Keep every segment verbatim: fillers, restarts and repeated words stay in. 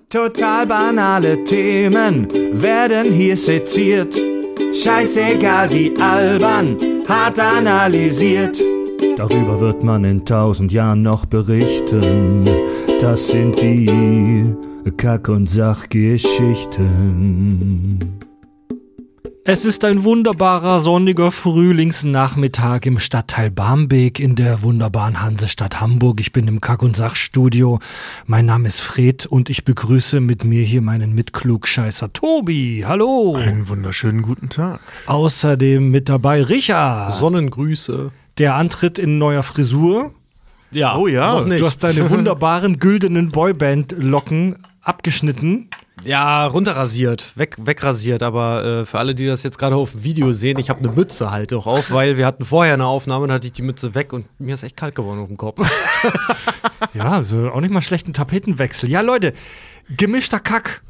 Total banale Themen werden hier seziert. Scheißegal wie albern, hart analysiert. Darüber wird man in tausend Jahren noch berichten. Das sind die Kack- und Sachgeschichten. Es ist ein wunderbarer, sonniger Frühlingsnachmittag im Stadtteil Barmbek in der wunderbaren Hansestadt Hamburg. Ich bin im Kack- und Sachstudio. Mein Name ist Fred und ich begrüße mit mir hier meinen Mitklugscheißer Tobi. Hallo. Einen wunderschönen guten Tag. Außerdem mit dabei Richard. Sonnengrüße. Der antritt in neuer Frisur. Ja, oh ja. noch nicht. Du hast deine wunderbaren güldenen Boyband-Locken abgeschnitten. Ja, runterrasiert, weg, wegrasiert, aber äh, für alle, die das jetzt gerade auf dem Video sehen, ich habe eine Mütze halt auch auf, weil wir hatten vorher eine Aufnahme, dann hatte ich die Mütze weg und mir ist echt kalt geworden auf dem Kopf. Ja, also auch nicht mal schlechten Tapetenwechsel. Ja, Leute, gemischter Kack.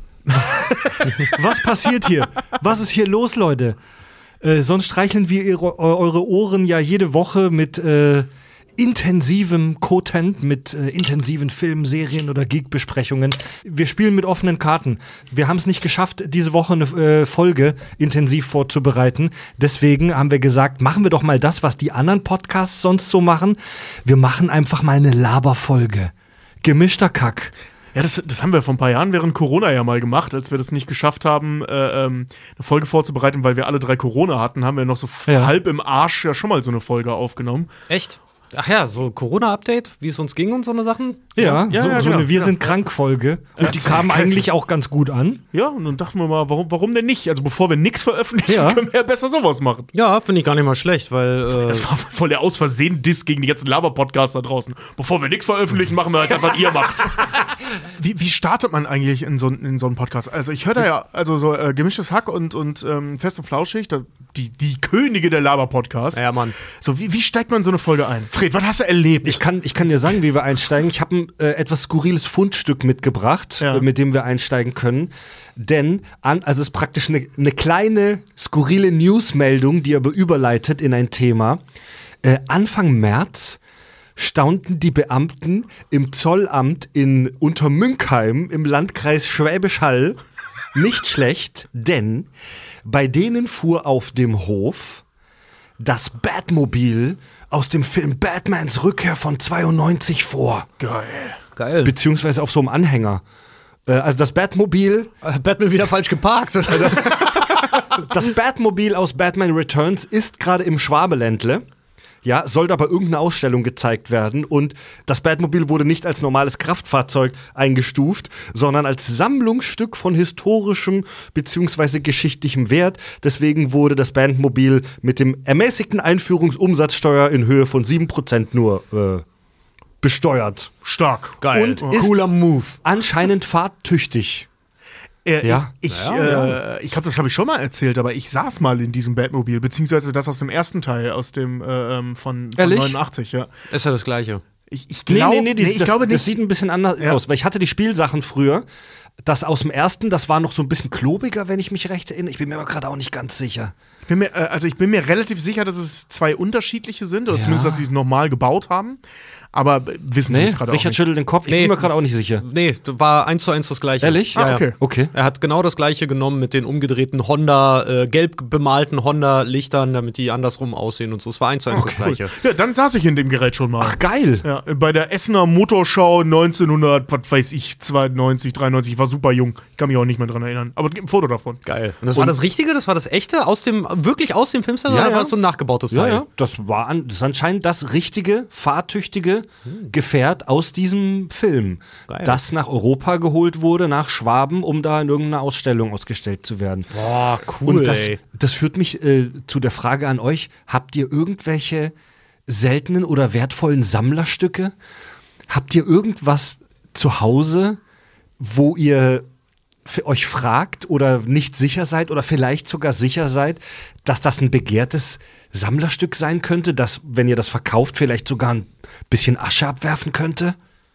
Was passiert hier? Was ist hier los, Leute? Äh, sonst streicheln wir ihre, eure Ohren ja jede Woche mit äh, intensivem Content, mit äh, intensiven Filmen, Serien oder Geek-Besprechungen. Wir spielen mit offenen Karten. Wir haben es nicht geschafft, diese Woche eine äh, Folge intensiv vorzubereiten. Deswegen haben wir gesagt, machen wir doch mal das, was die anderen Podcasts sonst so machen. Wir machen einfach mal eine Laberfolge. Gemischter Kack. Ja, das, das haben wir vor ein paar Jahren während Corona ja mal gemacht, als wir das nicht geschafft haben, äh, ähm, eine Folge vorzubereiten, weil wir alle drei Corona hatten, haben wir noch so Ja. halb im Arsch ja schon mal so eine Folge aufgenommen. Echt? Ach ja, so Corona-Update, wie es uns ging und so eine Sachen? Ja, Ja, so, ja, so genau. eine Wir Ja. sind krank Folge. Und Ja, die das kamen ist eigentlich auch ganz gut an. Ja, und dann dachten wir mal, warum, warum denn nicht? Also bevor wir nichts veröffentlichen, Ja. können wir ja besser sowas machen. Ja, finde ich gar nicht mal schlecht, weil äh, Das war voll der Aus-Versehen-Diss gegen die ganzen Laber-Podcasts da draußen. Bevor wir nichts veröffentlichen, machen wir halt das, was ihr macht. Wie, wie startet man eigentlich in so, in so einen Podcast? Also ich höre da ja, also so äh, Gemischtes Hack und, und ähm, Fest und Flauschig, da, die, die Könige der Laber-Podcasts. ja, Mann. So, wie, wie steigt man in so eine Folge ein? Fred, was hast du erlebt? Ich kann, ich kann dir sagen, wie wir einsteigen. Ich habe ein äh, etwas skurriles Fundstück mitgebracht, Ja. äh, mit dem wir einsteigen können. Denn, an, also es ist praktisch eine ne kleine, skurrile Newsmeldung, die aber überleitet in ein Thema. Äh, Anfang März staunten die Beamten im Zollamt in Untermünkheim im Landkreis Schwäbisch Hall nicht schlecht, denn bei denen fuhr auf dem Hof das Batmobil aus dem Film Batmans Rückkehr von zweiundneunzig vor. Geil. Geil. Beziehungsweise auf so einem Anhänger. Äh, also das Batmobil, Äh, Batman wieder falsch geparkt. das, das Batmobil aus Batman Returns ist gerade im Schwabeländle. Ja, sollte aber irgendeine Ausstellung gezeigt werden und das Batmobil wurde nicht als normales Kraftfahrzeug eingestuft, sondern als Sammlungsstück von historischem bzw. geschichtlichem Wert. Deswegen wurde das Batmobil mit dem ermäßigten Einführungsumsatzsteuer in Höhe von sieben Prozent nur äh, besteuert. Stark. Geil. Und Oh. ist Cooler Move. anscheinend fahrtüchtig. Äh, Ja. Ich, Ja, äh, ich glaube, das habe ich schon mal erzählt, aber ich saß mal in diesem Batmobil, beziehungsweise das aus dem ersten Teil, aus dem äh, ähm, von, von Ehrlich? neunundachtzig, ja. Ist ja das Gleiche. Ich, ich Nee, glaub, nee, nee, die, ich das, glaube das nicht. sieht ein bisschen anders Ja. aus, weil ich hatte die Spielsachen früher. Das aus dem ersten, das war noch so ein bisschen klobiger, wenn ich mich recht erinnere. Ich bin mir aber gerade auch nicht ganz sicher. Ich bin mir, äh, also ich bin mir relativ sicher, dass es zwei unterschiedliche sind, oder Ja. zumindest, dass sie es nochmal gebaut haben. Aber äh, wissen die Nee, es gerade auch Richard nicht. schüttelt den Kopf. Ich Nee. bin mir gerade auch nicht sicher. Nee, war eins zu eins das Gleiche. Ehrlich? Ja, Ah, okay. ja. Okay. Er hat genau das Gleiche genommen mit den umgedrehten Honda, äh, gelb bemalten Honda-Lichtern, damit die andersrum aussehen und so. Es war eins zu eins das Gleiche. Ja, dann saß ich in dem Gerät schon mal. Ach, geil. Ja, bei der Essener Motorschau neunzehnhundert, was weiß ich, zweiundneunzig, dreiundneunzig, ich war super jung. Ich kann mich auch nicht mehr dran erinnern. Aber es gibt ein Foto davon. Geil. Und das war das Richtige? Das war das Echte? Aus dem, wirklich aus dem Filmstand? Ja, oder ja. war das so ein nachgebautes Ja, Teil? ja. Das war an, das ist anscheinend das richtige, fahrtüchtige Gefährt aus diesem Film, Geil. das nach Europa geholt wurde, nach Schwaben, um da in irgendeiner Ausstellung ausgestellt zu werden. Boah, cool, Und das, ey. das führt mich äh, zu der Frage an euch, habt ihr irgendwelche seltenen oder wertvollen Sammlerstücke? Habt ihr irgendwas zu Hause, wo ihr f- euch fragt oder nicht sicher seid oder vielleicht sogar sicher seid, dass das ein begehrtes Sammlerstück sein könnte, das, wenn ihr das verkauft, vielleicht sogar ein bisschen Asche abwerfen könnte?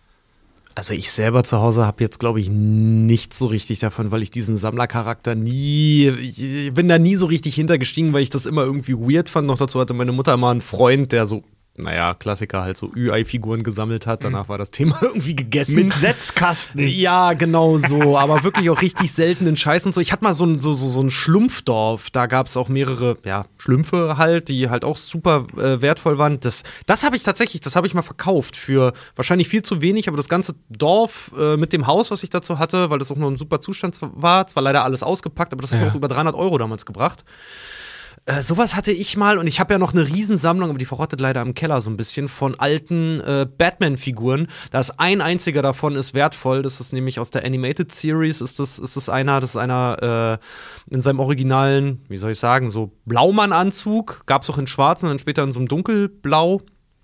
Also ich selber zu Hause habe jetzt, glaube ich, nichts so richtig davon, weil ich diesen Sammlercharakter nie, ich bin da nie so richtig hintergestiegen, weil ich das immer irgendwie weird fand. Noch dazu hatte meine Mutter mal einen Freund, der so naja, Klassiker halt so Ü Ei-Figuren gesammelt hat. Danach war das Thema irgendwie gegessen. Mit Setzkasten. Ja, genau so. Aber wirklich auch richtig seltenen Scheiß und so. Ich hatte mal so ein, so, so, so ein Schlumpfdorf. Da gab es auch mehrere, ja, Schlümpfe halt, die halt auch super äh, wertvoll waren. Das, das habe ich tatsächlich, das habe ich mal verkauft für wahrscheinlich viel zu wenig. Aber das ganze Dorf äh, mit dem Haus, was ich dazu hatte, weil das auch nur im super Zustand war, zwar leider alles ausgepackt, aber das hat Ja. mir auch über dreihundert Euro damals gebracht. Äh, sowas hatte ich mal und ich habe ja noch eine Riesensammlung, aber die verrottet leider im Keller so ein bisschen, von alten äh, Batman-Figuren. Da ist ein einziger davon ist wertvoll, das ist nämlich aus der Animated Series, ist das, ist das einer, das ist einer äh, in seinem originalen, wie soll ich sagen, so Blaumann-Anzug, gab's auch in schwarz und dann später in so einem dunkelblau.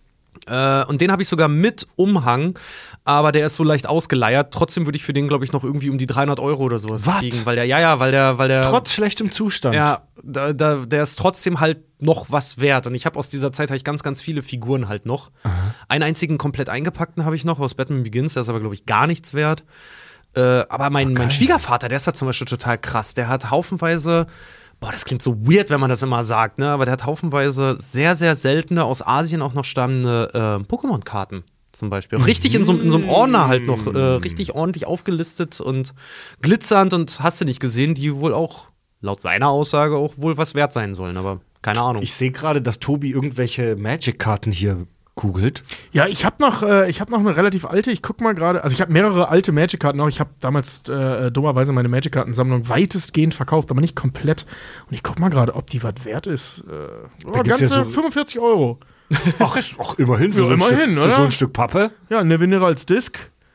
Äh, und den habe ich sogar mit Umhang, aber der ist so leicht ausgeleiert. Trotzdem würde ich für den, glaube ich, noch irgendwie um die dreihundert Euro oder sowas Was? kriegen. Weil der, ja, ja, weil der, weil der. Trotz schlechtem Zustand. Ja, da, da, der ist trotzdem halt noch was wert. Und ich habe aus dieser Zeit hab ich ganz, ganz viele Figuren halt noch. Aha. Einen einzigen komplett eingepackten habe ich noch aus Batman Begins, der ist aber, glaube ich, gar nichts wert. Äh, aber mein, Okay. mein Schwiegervater, der ist da zum Beispiel total krass. Der hat haufenweise. Boah, das klingt so weird, wenn man das immer sagt, ne? Aber der hat haufenweise sehr, sehr seltene, aus Asien auch noch stammende äh, Pokémon-Karten zum Beispiel. Auch richtig in so, in so einem Ordner halt noch, äh, richtig ordentlich aufgelistet und glitzernd und hast du nicht gesehen, die wohl auch, laut seiner Aussage, auch wohl was wert sein sollen. Aber keine Ahnung. Ich sehe gerade, dass Tobi irgendwelche Magic-Karten hier googelt. Ja, ich habe noch, äh, ich hab noch eine relativ alte, ich guck mal gerade, also ich habe mehrere alte Magic-Karten noch. Ich habe damals äh, dummerweise meine Magic-Kartensammlung weitestgehend verkauft, aber nicht komplett. Und ich guck mal gerade, ob die was wert ist. Äh, oh, gibt's ganze ja so- fünfundvierzig Euro. Ach, ach immerhin. Für, Ja, so ein immerhin, Stück, oder? für so ein Stück Pappe. Ja, eine Minerals Disc.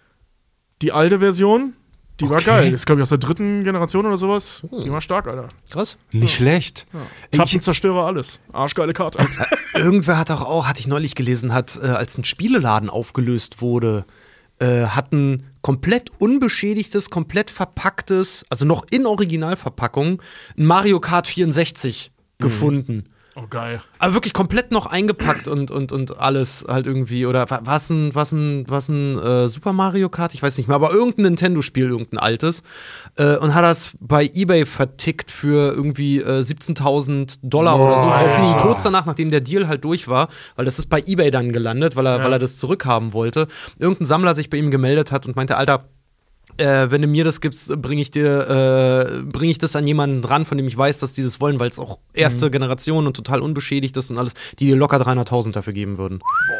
Die alte Version, die war Okay. geil. Das ist, glaube ich, aus der dritten Generation oder sowas. Die war stark, Alter. Krass. Nicht schlecht. Ich, Zappenzerstörer, alles. Arschgeile Karte. Irgendwer hat auch, auch, hatte ich neulich gelesen, hat, äh, als ein Spieleladen aufgelöst wurde, äh, hat ein komplett unbeschädigtes, komplett verpacktes, also noch in Originalverpackung, ein Mario Kart vierundsechzig gefunden. Oh, geil. Aber wirklich komplett noch eingepackt und, und, und alles halt irgendwie. Oder wa- was ein, was ein, was ein äh, Super Mario Kart? Ich weiß nicht mehr, aber irgendein Nintendo-Spiel, irgendein altes. Äh, und hat das bei eBay vertickt für irgendwie äh, siebzehntausend Dollar oder so. Auf ihn kurz danach, nachdem der Deal halt durch war, weil das ist bei eBay dann gelandet, weil er, Ja. weil er das zurückhaben wollte. Irgendein Sammler sich bei ihm gemeldet hat und meinte, Alter, Äh, wenn du mir das gibst, bringe ich dir, äh, bringe ich das an jemanden dran, von dem ich weiß, dass die das wollen, weil es auch erste Generation und total unbeschädigt ist und alles, die dir locker dreihunderttausend dafür geben würden.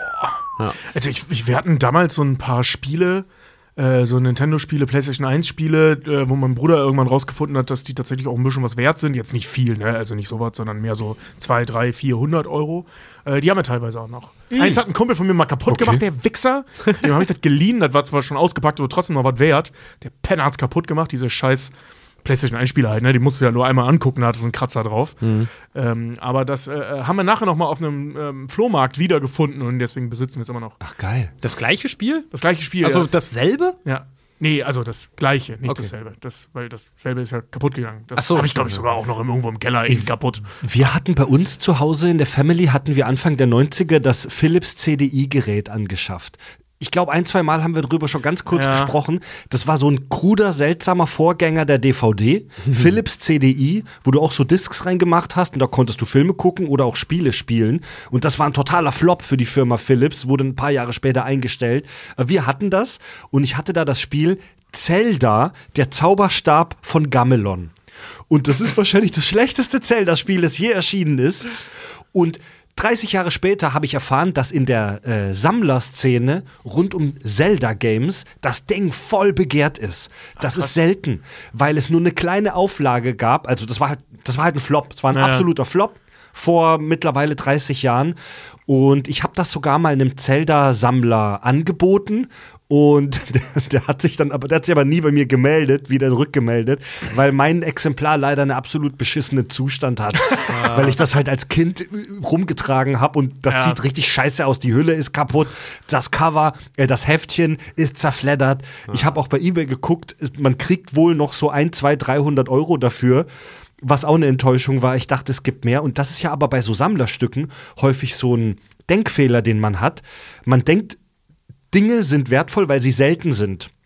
Also ich, ich, wir hatten damals so ein paar Spiele, äh, so Nintendo-Spiele, PlayStation eins-Spiele, äh, wo mein Bruder irgendwann rausgefunden hat, dass die tatsächlich auch ein bisschen was wert sind. Jetzt nicht viel, ne? Also nicht sowas, sondern mehr so zwei, drei, vierhundert Euro. Äh, die haben wir teilweise auch noch. Eins hat ein Kumpel von mir mal kaputt Okay. gemacht, der Wichser. Dem habe ich das geliehen, das war zwar schon ausgepackt, aber trotzdem noch was wert. Der Penner hat's kaputt gemacht, diese scheiß PlayStation eins-Spieler halt, ne? Die musst du ja nur einmal angucken, da hat es einen Kratzer drauf. Ähm, aber das äh, haben wir nachher noch mal auf einem ähm, Flohmarkt wiedergefunden und deswegen besitzen wir es immer noch. Ach, geil. Das gleiche Spiel? Das gleiche Spiel. Also ja. dasselbe? Ja. Nee, also das gleiche, nicht Okay. dasselbe. Das, weil dasselbe ist ja kaputt gegangen. Das Ach so, habe ich, glaube ich, stimmt, sogar auch noch im, irgendwo im Keller eben kaputt. Wir hatten bei uns zu Hause in der Family, hatten wir Anfang der neunziger das Philips C D I-Gerät angeschafft. Ich glaube, ein, zwei Mal haben wir darüber schon ganz kurz Ja. gesprochen. Das war so ein kruder, seltsamer Vorgänger der D V D. Philips C D I, wo du auch so Discs reingemacht hast und da konntest du Filme gucken oder auch Spiele spielen. Und das war ein totaler Flop für die Firma Philips, wurde ein paar Jahre später eingestellt. Aber wir hatten das und ich hatte da das Spiel Zelda, der Zauberstab von Gamelon. Und das ist wahrscheinlich das schlechteste Zelda-Spiel, das je erschienen ist. Und dreißig Jahre später habe ich erfahren, dass in der äh, Sammlerszene rund um Zelda-Games das Ding voll begehrt ist. Das ist selten, weil es nur eine kleine Auflage gab. Also das war halt, das war halt ein Flop. Es war ein Ja. absoluter Flop vor mittlerweile dreißig Jahren. Und ich habe das sogar mal einem Zelda-Sammler angeboten. Und der, der hat sich dann aber, der hat sich aber nie bei mir gemeldet, wieder rückgemeldet, weil mein Exemplar leider einen absolut beschissenen Zustand hat. Weil ich das halt als Kind rumgetragen habe und das Ja. sieht richtig scheiße aus. Die Hülle ist kaputt, das Cover, äh, das Heftchen ist zerfleddert. Ich habe auch bei eBay geguckt, ist, man kriegt wohl noch so ein, zwei, dreihundert Euro dafür. Was auch eine Enttäuschung war. Ich dachte, es gibt mehr. Und das ist ja aber bei so Sammlerstücken häufig so ein Denkfehler, den man hat. Man denkt, Dinge sind wertvoll, weil sie selten sind.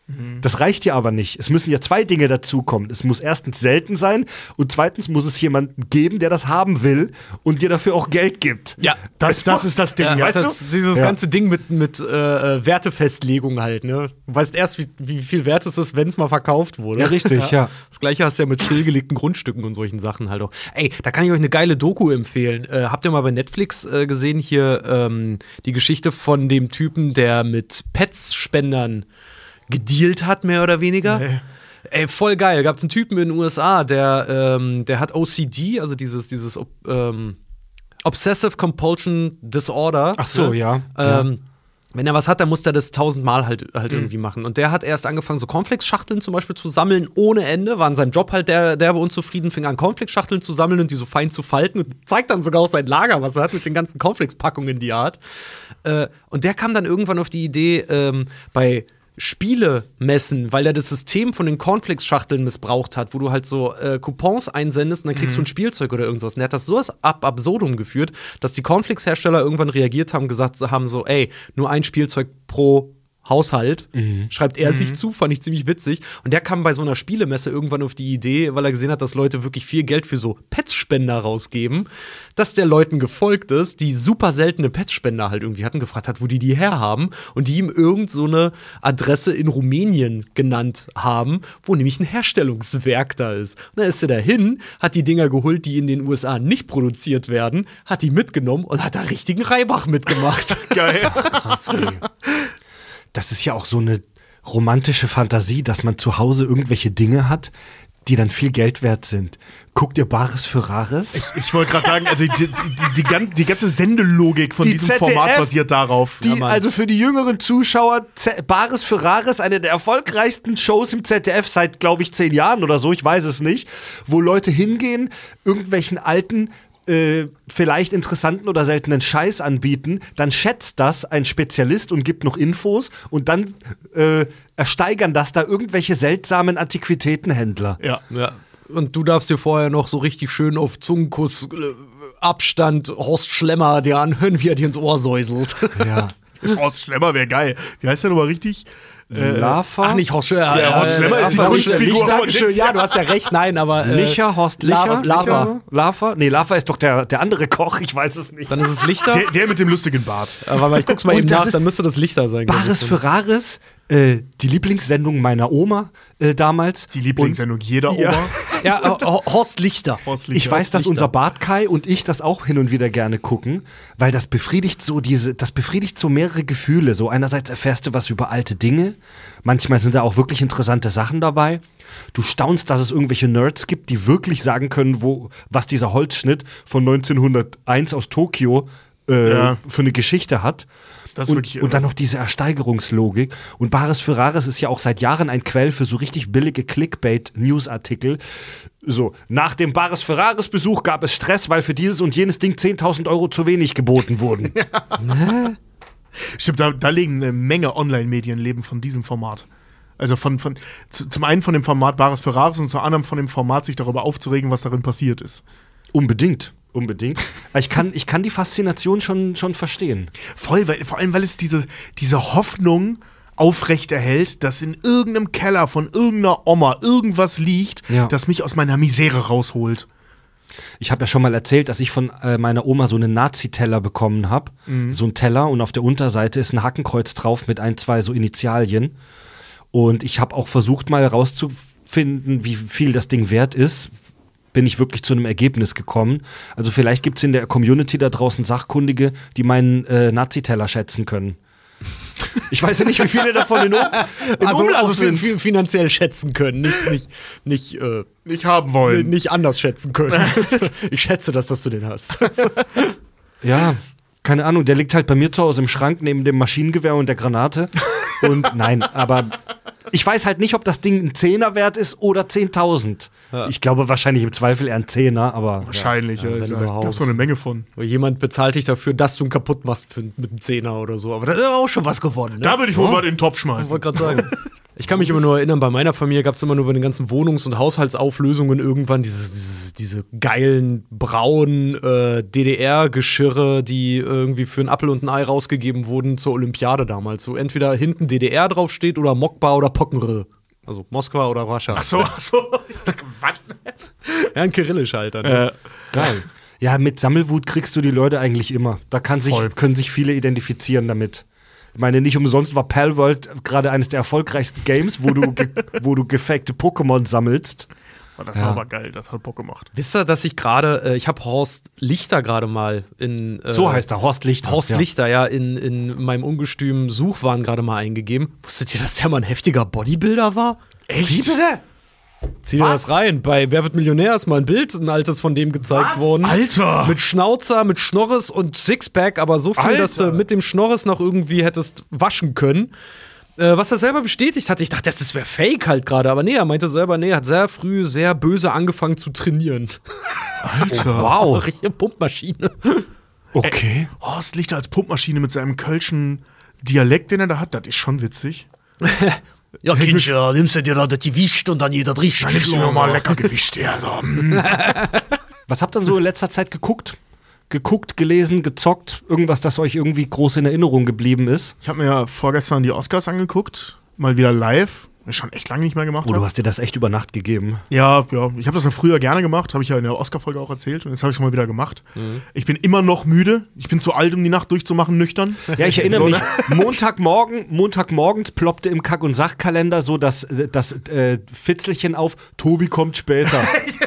Das reicht ja aber nicht. Es müssen ja zwei Dinge dazukommen. Es muss erstens selten sein und zweitens muss es jemanden geben, der das haben will und dir dafür auch Geld gibt. Ja, das, das ist das Ding. Ja, Ja, weißt das, du? Dieses Ja. ganze Ding mit, mit äh, Wertefestlegung halt, ne? Du weißt erst, wie, wie viel wert es ist, wenn es mal verkauft wurde. Ja, richtig, ja. Das gleiche hast du ja mit stillgelegten Grundstücken und solchen Sachen halt auch. Ey, da kann ich euch eine geile Doku empfehlen. Äh, habt ihr mal bei Netflix äh, gesehen hier ähm, die Geschichte von dem Typen, der mit Pets-Spendern gedealt hat, mehr oder weniger? Nee. Ey, voll geil. Gab's einen Typen in den U S A, der, ähm, der hat O C D, also dieses, dieses ähm, Obsessive Compulsion Disorder. Ach so, ne? ja. Ähm, Wenn er was hat, dann muss er das tausendmal halt, halt mhm. irgendwie machen. Und der hat erst angefangen, so Cornflakes-Schachteln zum Beispiel zu sammeln ohne Ende. War in seinem Job halt der, der unzufrieden, fing an, Cornflakes-Schachteln zu sammeln und die so fein zu falten und zeigt dann sogar auch sein Lager, was er hat mit den ganzen Cornflakes-Packungen, die er hat. Äh, und der kam dann irgendwann auf die Idee, ähm, bei Spielemessen, weil er das System von den Cornflakes-Schachteln missbraucht hat, wo du halt so äh, Coupons einsendest und dann kriegst mhm. du ein Spielzeug oder irgendwas. Und er hat das so ab absurdum geführt, dass die Cornflakes-Hersteller irgendwann reagiert haben, gesagt haben so, ey, nur ein Spielzeug pro Haushalt, mhm. schreibt er mhm. sich zu, fand ich ziemlich witzig. Und der kam bei so einer Spielemesse irgendwann auf die Idee, weil er gesehen hat, dass Leute wirklich viel Geld für so Pets-Spender rausgeben, dass der Leuten gefolgt ist, die super seltene Pets-Spender halt irgendwie hatten, gefragt hat, wo die die herhaben und die ihm irgend so eine Adresse in Rumänien genannt haben, wo nämlich ein Herstellungswerk da ist. Und dann ist er dahin, hat die Dinger geholt, die in den U S A nicht produziert werden, hat die mitgenommen und hat da richtigen Reibach mitgemacht. geil. Krass, ey. Das ist ja auch so eine romantische Fantasie, dass man zu Hause irgendwelche Dinge hat, die dann viel Geld wert sind. Guckt ihr Bares für Rares? Ich, ich wollte gerade sagen, also die, die, die, die, die ganze Sendelogik von Die diesem Z D F, Format basiert darauf. Die, Ja, Mann. also für die jüngeren Zuschauer, Z Bares für Rares, eine der erfolgreichsten Shows im Z D F seit, glaube ich, zehn Jahren oder so, ich weiß es nicht, wo Leute hingehen, irgendwelchen alten Äh, vielleicht interessanten oder seltenen Scheiß anbieten, dann schätzt das ein Spezialist und gibt noch Infos und dann äh, ersteigern das da irgendwelche seltsamen Antiquitätenhändler. ja. Ja. Und du darfst dir vorher noch so richtig schön auf Zungenkuss äh, Abstand Horst Schlemmer dir anhören, wie er dir ins Ohr säuselt. Ja. Horst Schlemmer wäre geil. Wie heißt der nochmal richtig? Äh, Lava? Ach, nicht Horst Schlemmer. Ja, Horst Schlemmer ist die Horst Kunstfigur Schlemmer. von Dankeschön. Dings. Ja, du hast ja recht. Nein, aber äh, Licher, Horst Licher? Lava. Lava. Lava? Nee, Lava ist doch der, der andere Koch, ich weiß es nicht. Dann ist es Lichter. der, der mit dem lustigen Bart. Aber ich guck's mal Und eben das nach, ist dann müsste das Lichter sein. glaub Bares ich. für Rares, äh, die Lieblingssendung meiner Oma äh, damals. Die Lieblingssendung jeder Ja. Oma. Ja, äh, Horst Lichter. Horst Ich Lichter. weiß, dass Lichter. unser Bart Kai und ich das auch hin und wieder gerne gucken, weil das befriedigt so diese, das befriedigt so mehrere Gefühle. So einerseits erfährst du was über alte Dinge, manchmal sind da auch wirklich interessante Sachen dabei. Du staunst, dass es irgendwelche Nerds gibt, die wirklich sagen können, wo, was dieser Holzschnitt von neunzehnhunderteins aus Tokio äh, Ja. für eine Geschichte hat. Das ist Und, wirklich und dann noch diese Ersteigerungslogik. Und Bares für Rares ist ja auch seit Jahren ein Quell für so richtig billige Clickbait-Newsartikel. So, nach dem Bares für Rares-Besuch gab es Stress, weil für dieses und jenes Ding zehntausend Euro zu wenig geboten wurden. Stimmt, da, da legen eine Menge Online-Medien leben von diesem Format. Also von, von zu, zum einen von dem Format Bares für Rares und zum anderen von dem Format, sich darüber aufzuregen, was darin passiert ist. Unbedingt. Unbedingt. Ich kann, ich kann die Faszination schon, schon verstehen. Voll, weil, vor allem, weil es diese, diese Hoffnung aufrechterhält, dass in irgendeinem Keller von irgendeiner Oma irgendwas liegt, Ja. das mich aus meiner Misere rausholt. Ich habe ja schon mal erzählt, dass ich von äh, meiner Oma so einen Nazi-Teller bekommen habe. Mhm. So ein Teller und auf der Unterseite ist ein Hakenkreuz drauf mit ein, zwei so Initialien. Und ich habe auch versucht mal rauszufinden, wie viel das Ding wert ist. Bin ich wirklich zu einem Ergebnis gekommen. Also vielleicht gibt es in der Community da draußen Sachkundige, die meinen äh, Nazi-Teller schätzen können. Ich weiß ja nicht, wie viele davon in, um, im Also, Umlauf also sind. fin finanziell schätzen können, nicht, nicht, nicht, äh, Nicht haben wollen. nicht anders schätzen können. Ich schätze das, dass du den hast. Ja, keine Ahnung, der liegt halt bei mir zu Hause im Schrank neben dem Maschinengewehr und der Granate. Und nein, aber ich weiß halt nicht, ob das Ding ein Zehner wert ist oder zehntausend. Ja. Ich glaube wahrscheinlich im Zweifel eher ein Zehner, aber Wahrscheinlich, ja. Ja, ja, wenn da überhaupt. gab's so eine Menge von. Jemand bezahlt dich dafür, dass du ihn kaputt machst für, mit einem Zehner oder so. Aber das ist auch schon was gewonnen. Ne? Da würde ich wohl Ja. mal in den Topf Ich schmeißen. wollte gerade sagen. Ich kann mich immer nur erinnern, bei meiner Familie gab es immer nur bei den ganzen Wohnungs- und Haushaltsauflösungen irgendwann dieses, dieses, diese geilen braunen äh, D D R-Geschirre, die irgendwie für einen Apfel und ein Ei rausgegeben wurden zur Olympiade damals. So entweder hinten D D R draufsteht oder Mokba oder Pokkenrö. Also Moskwa oder Russia. Ach so, ach so. Ich dachte, was? Ja, ein Kyrillisch halt dann. Ne? Äh, Geil. Ja, mit Sammelwut kriegst du die Leute eigentlich immer. Da kann sich, Voll. können sich viele identifizieren damit. Ich meine, nicht umsonst war Palworld gerade eines der erfolgreichsten Games, wo du, ge- wo du gefakte Pokémon sammelst. das Ja. war aber geil, das hat Bock gemacht. Wisst ihr, dass ich gerade, äh, ich habe Horst Lichter gerade mal in. Äh, So heißt er, Horst Lichter. Horst ja. Lichter, ja, in, in meinem ungestümen Suchwahn gerade mal eingegeben. Wusstet ihr, dass der mal ein heftiger Bodybuilder war? Echt? Wie bitte? Zieh dir Was? das rein. Bei Wer wird Millionär ist mal ein Bild, ein altes von dem gezeigt Was? worden. Alter! Mit Schnauzer, mit Schnorres und Sixpack, aber so viel, Alter. dass du mit dem Schnorres noch irgendwie hättest waschen können. Äh, was er selber bestätigt hatte. Ich dachte, das wäre fake halt gerade. Aber nee, er meinte selber, nee, er hat sehr früh sehr böse angefangen zu trainieren. Alter. Wow. Richtige Pumpmaschine. Okay. Horst Lichter als Pumpmaschine mit seinem kölschen Dialekt, den er da hat, das ist schon witzig. Ja, Kindchen, nimmst du dir da das Gewicht und dann jeder richtig. Dann nimmst du mir mal lecker Gewicht her. So. mm. Was habt ihr denn so in letzter Zeit geguckt? Geguckt, gelesen, gezockt? Irgendwas, das euch irgendwie groß in Erinnerung geblieben ist? Ich habe mir ja vorgestern die Oscars angeguckt, mal wieder live. Das ist schon echt lange nicht mehr gemacht. Oh, du hab. hast dir das echt über Nacht gegeben. Ja, ja, ich habe das ja früher gerne gemacht, habe ich ja in der Oscar-Folge auch erzählt und jetzt habe ich es mal wieder gemacht. Ich bin immer noch müde. Ich bin zu alt, um die Nacht durchzumachen, nüchtern. Ja, ich erinnere So, mich, ne? Montagmorgen, Montagmorgens ploppte im Kack- und Sachkalender so das, das äh, Fitzelchen auf, Tobi kommt später.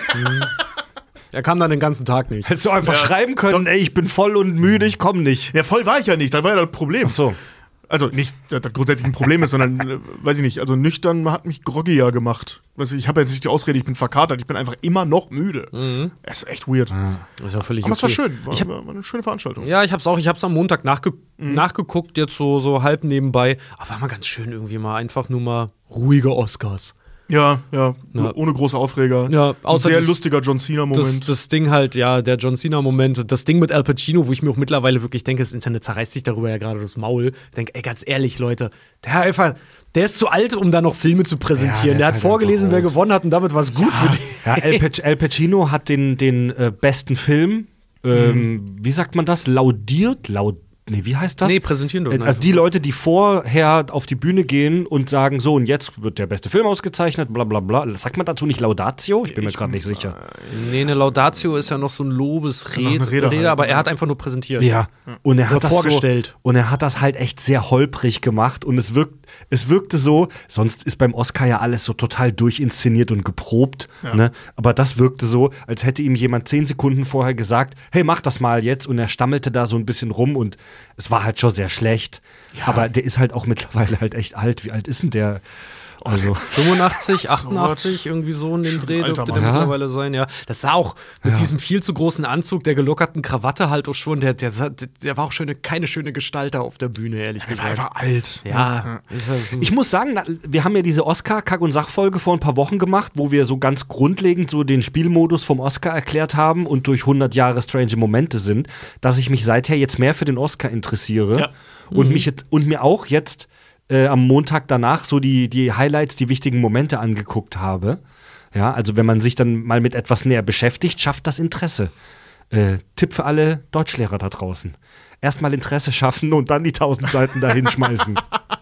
Er kam dann den ganzen Tag nicht. Hättest du einfach Ja. schreiben können, ey, ich bin voll und müde, ich komm nicht. Ja, voll war ich ja nicht, das war ja das Problem. Ach so. Also nicht, dass das grundsätzlich ein Problem ist, sondern, äh, weiß ich nicht, also nüchtern hat mich groggier gemacht. Weißt du, ich habe jetzt nicht die Ausrede, ich bin verkatert, ich bin einfach immer noch müde. Mhm. Es ist echt weird. Das ist ja völlig Aber es war okay. schön, war, Ich hab, war eine schöne Veranstaltung. ja, ich hab's auch, ich hab's am Montag nachge nachgeguckt, jetzt so, so halb nebenbei. Aber war mal ganz schön irgendwie mal, einfach nur mal ruhige Oscars. Ja, ja, so Ja. ohne große Aufreger. Ja, Ein außer sehr das- lustiger John Das, Cena-Moment. das Ding halt, ja, der John Cena-Moment, das Ding mit Al Pacino, wo ich mir auch mittlerweile wirklich denke, das Internet zerreißt sich darüber ja gerade das Maul. Ich denke, ey, ganz ehrlich, Leute, der hat einfach, der ist zu alt, um da noch Filme zu präsentieren. Ja, der der ist hat halt vorgelesen, einfach wer rot. gewonnen hat und damit war es gut für die. Ja, Al, Pac Al Pacino hat den, den äh, besten Film, ähm, wie sagt man das, laudiert? Laud nee, wie heißt das? Nee, präsentieren dürfen Äh, Also einfach. die Leute, die vorher auf die Bühne gehen und sagen, so, und jetzt wird der beste Film ausgezeichnet, bla bla bla. Sagt man dazu nicht Laudatio? Ich bin mir gerade nicht sicher. Nee, eine Laudatio ist ja noch so ein Lobesrede, Noch eine Rede halt, aber er ja. hat einfach nur präsentiert. Ja, und er Oder hat das vorgestellt. So, und er hat das halt echt sehr holprig gemacht und es wirkt, es wirkte so, sonst ist beim Oscar ja alles so total durchinszeniert und geprobt, ne? Aber das wirkte so, als hätte ihm jemand zehn Sekunden vorher gesagt, hey, mach das mal jetzt, und er stammelte da so ein bisschen rum und es war halt schon sehr schlecht. Aber der ist halt auch mittlerweile halt echt alt. Wie alt ist denn der? Also, fünfundachtzig, achtundachtzig, irgendwie so in dem Schon Dreh alter dürfte Mann. der Ja. mittlerweile sein, ja. Das sah auch mit Ja. diesem viel zu großen Anzug, der gelockerten Krawatte halt auch schon, der, der, sah- der war auch schöne, keine schöne Gestalter auf der Bühne, ehrlich Der war gesagt. einfach alt. Ja, ist er- ich muss sagen, na, wir haben ja diese Oscar-Kack- und Sachfolge vor ein paar Wochen gemacht, wo wir so ganz grundlegend so den Spielmodus vom Oscar erklärt haben und durch hundert Jahre strange Momente sind, dass ich mich seither jetzt mehr für den Oscar interessiere Ja. und, mich, jetzt- und mir auch jetzt äh, am Montag danach so die, die Highlights, die wichtigen Momente angeguckt habe. Ja, also wenn man sich dann mal mit etwas näher beschäftigt, schafft das Interesse. Äh, Tipp für alle Deutschlehrer da draußen. Erstmal Interesse schaffen und dann die tausend Seiten dahin schmeißen.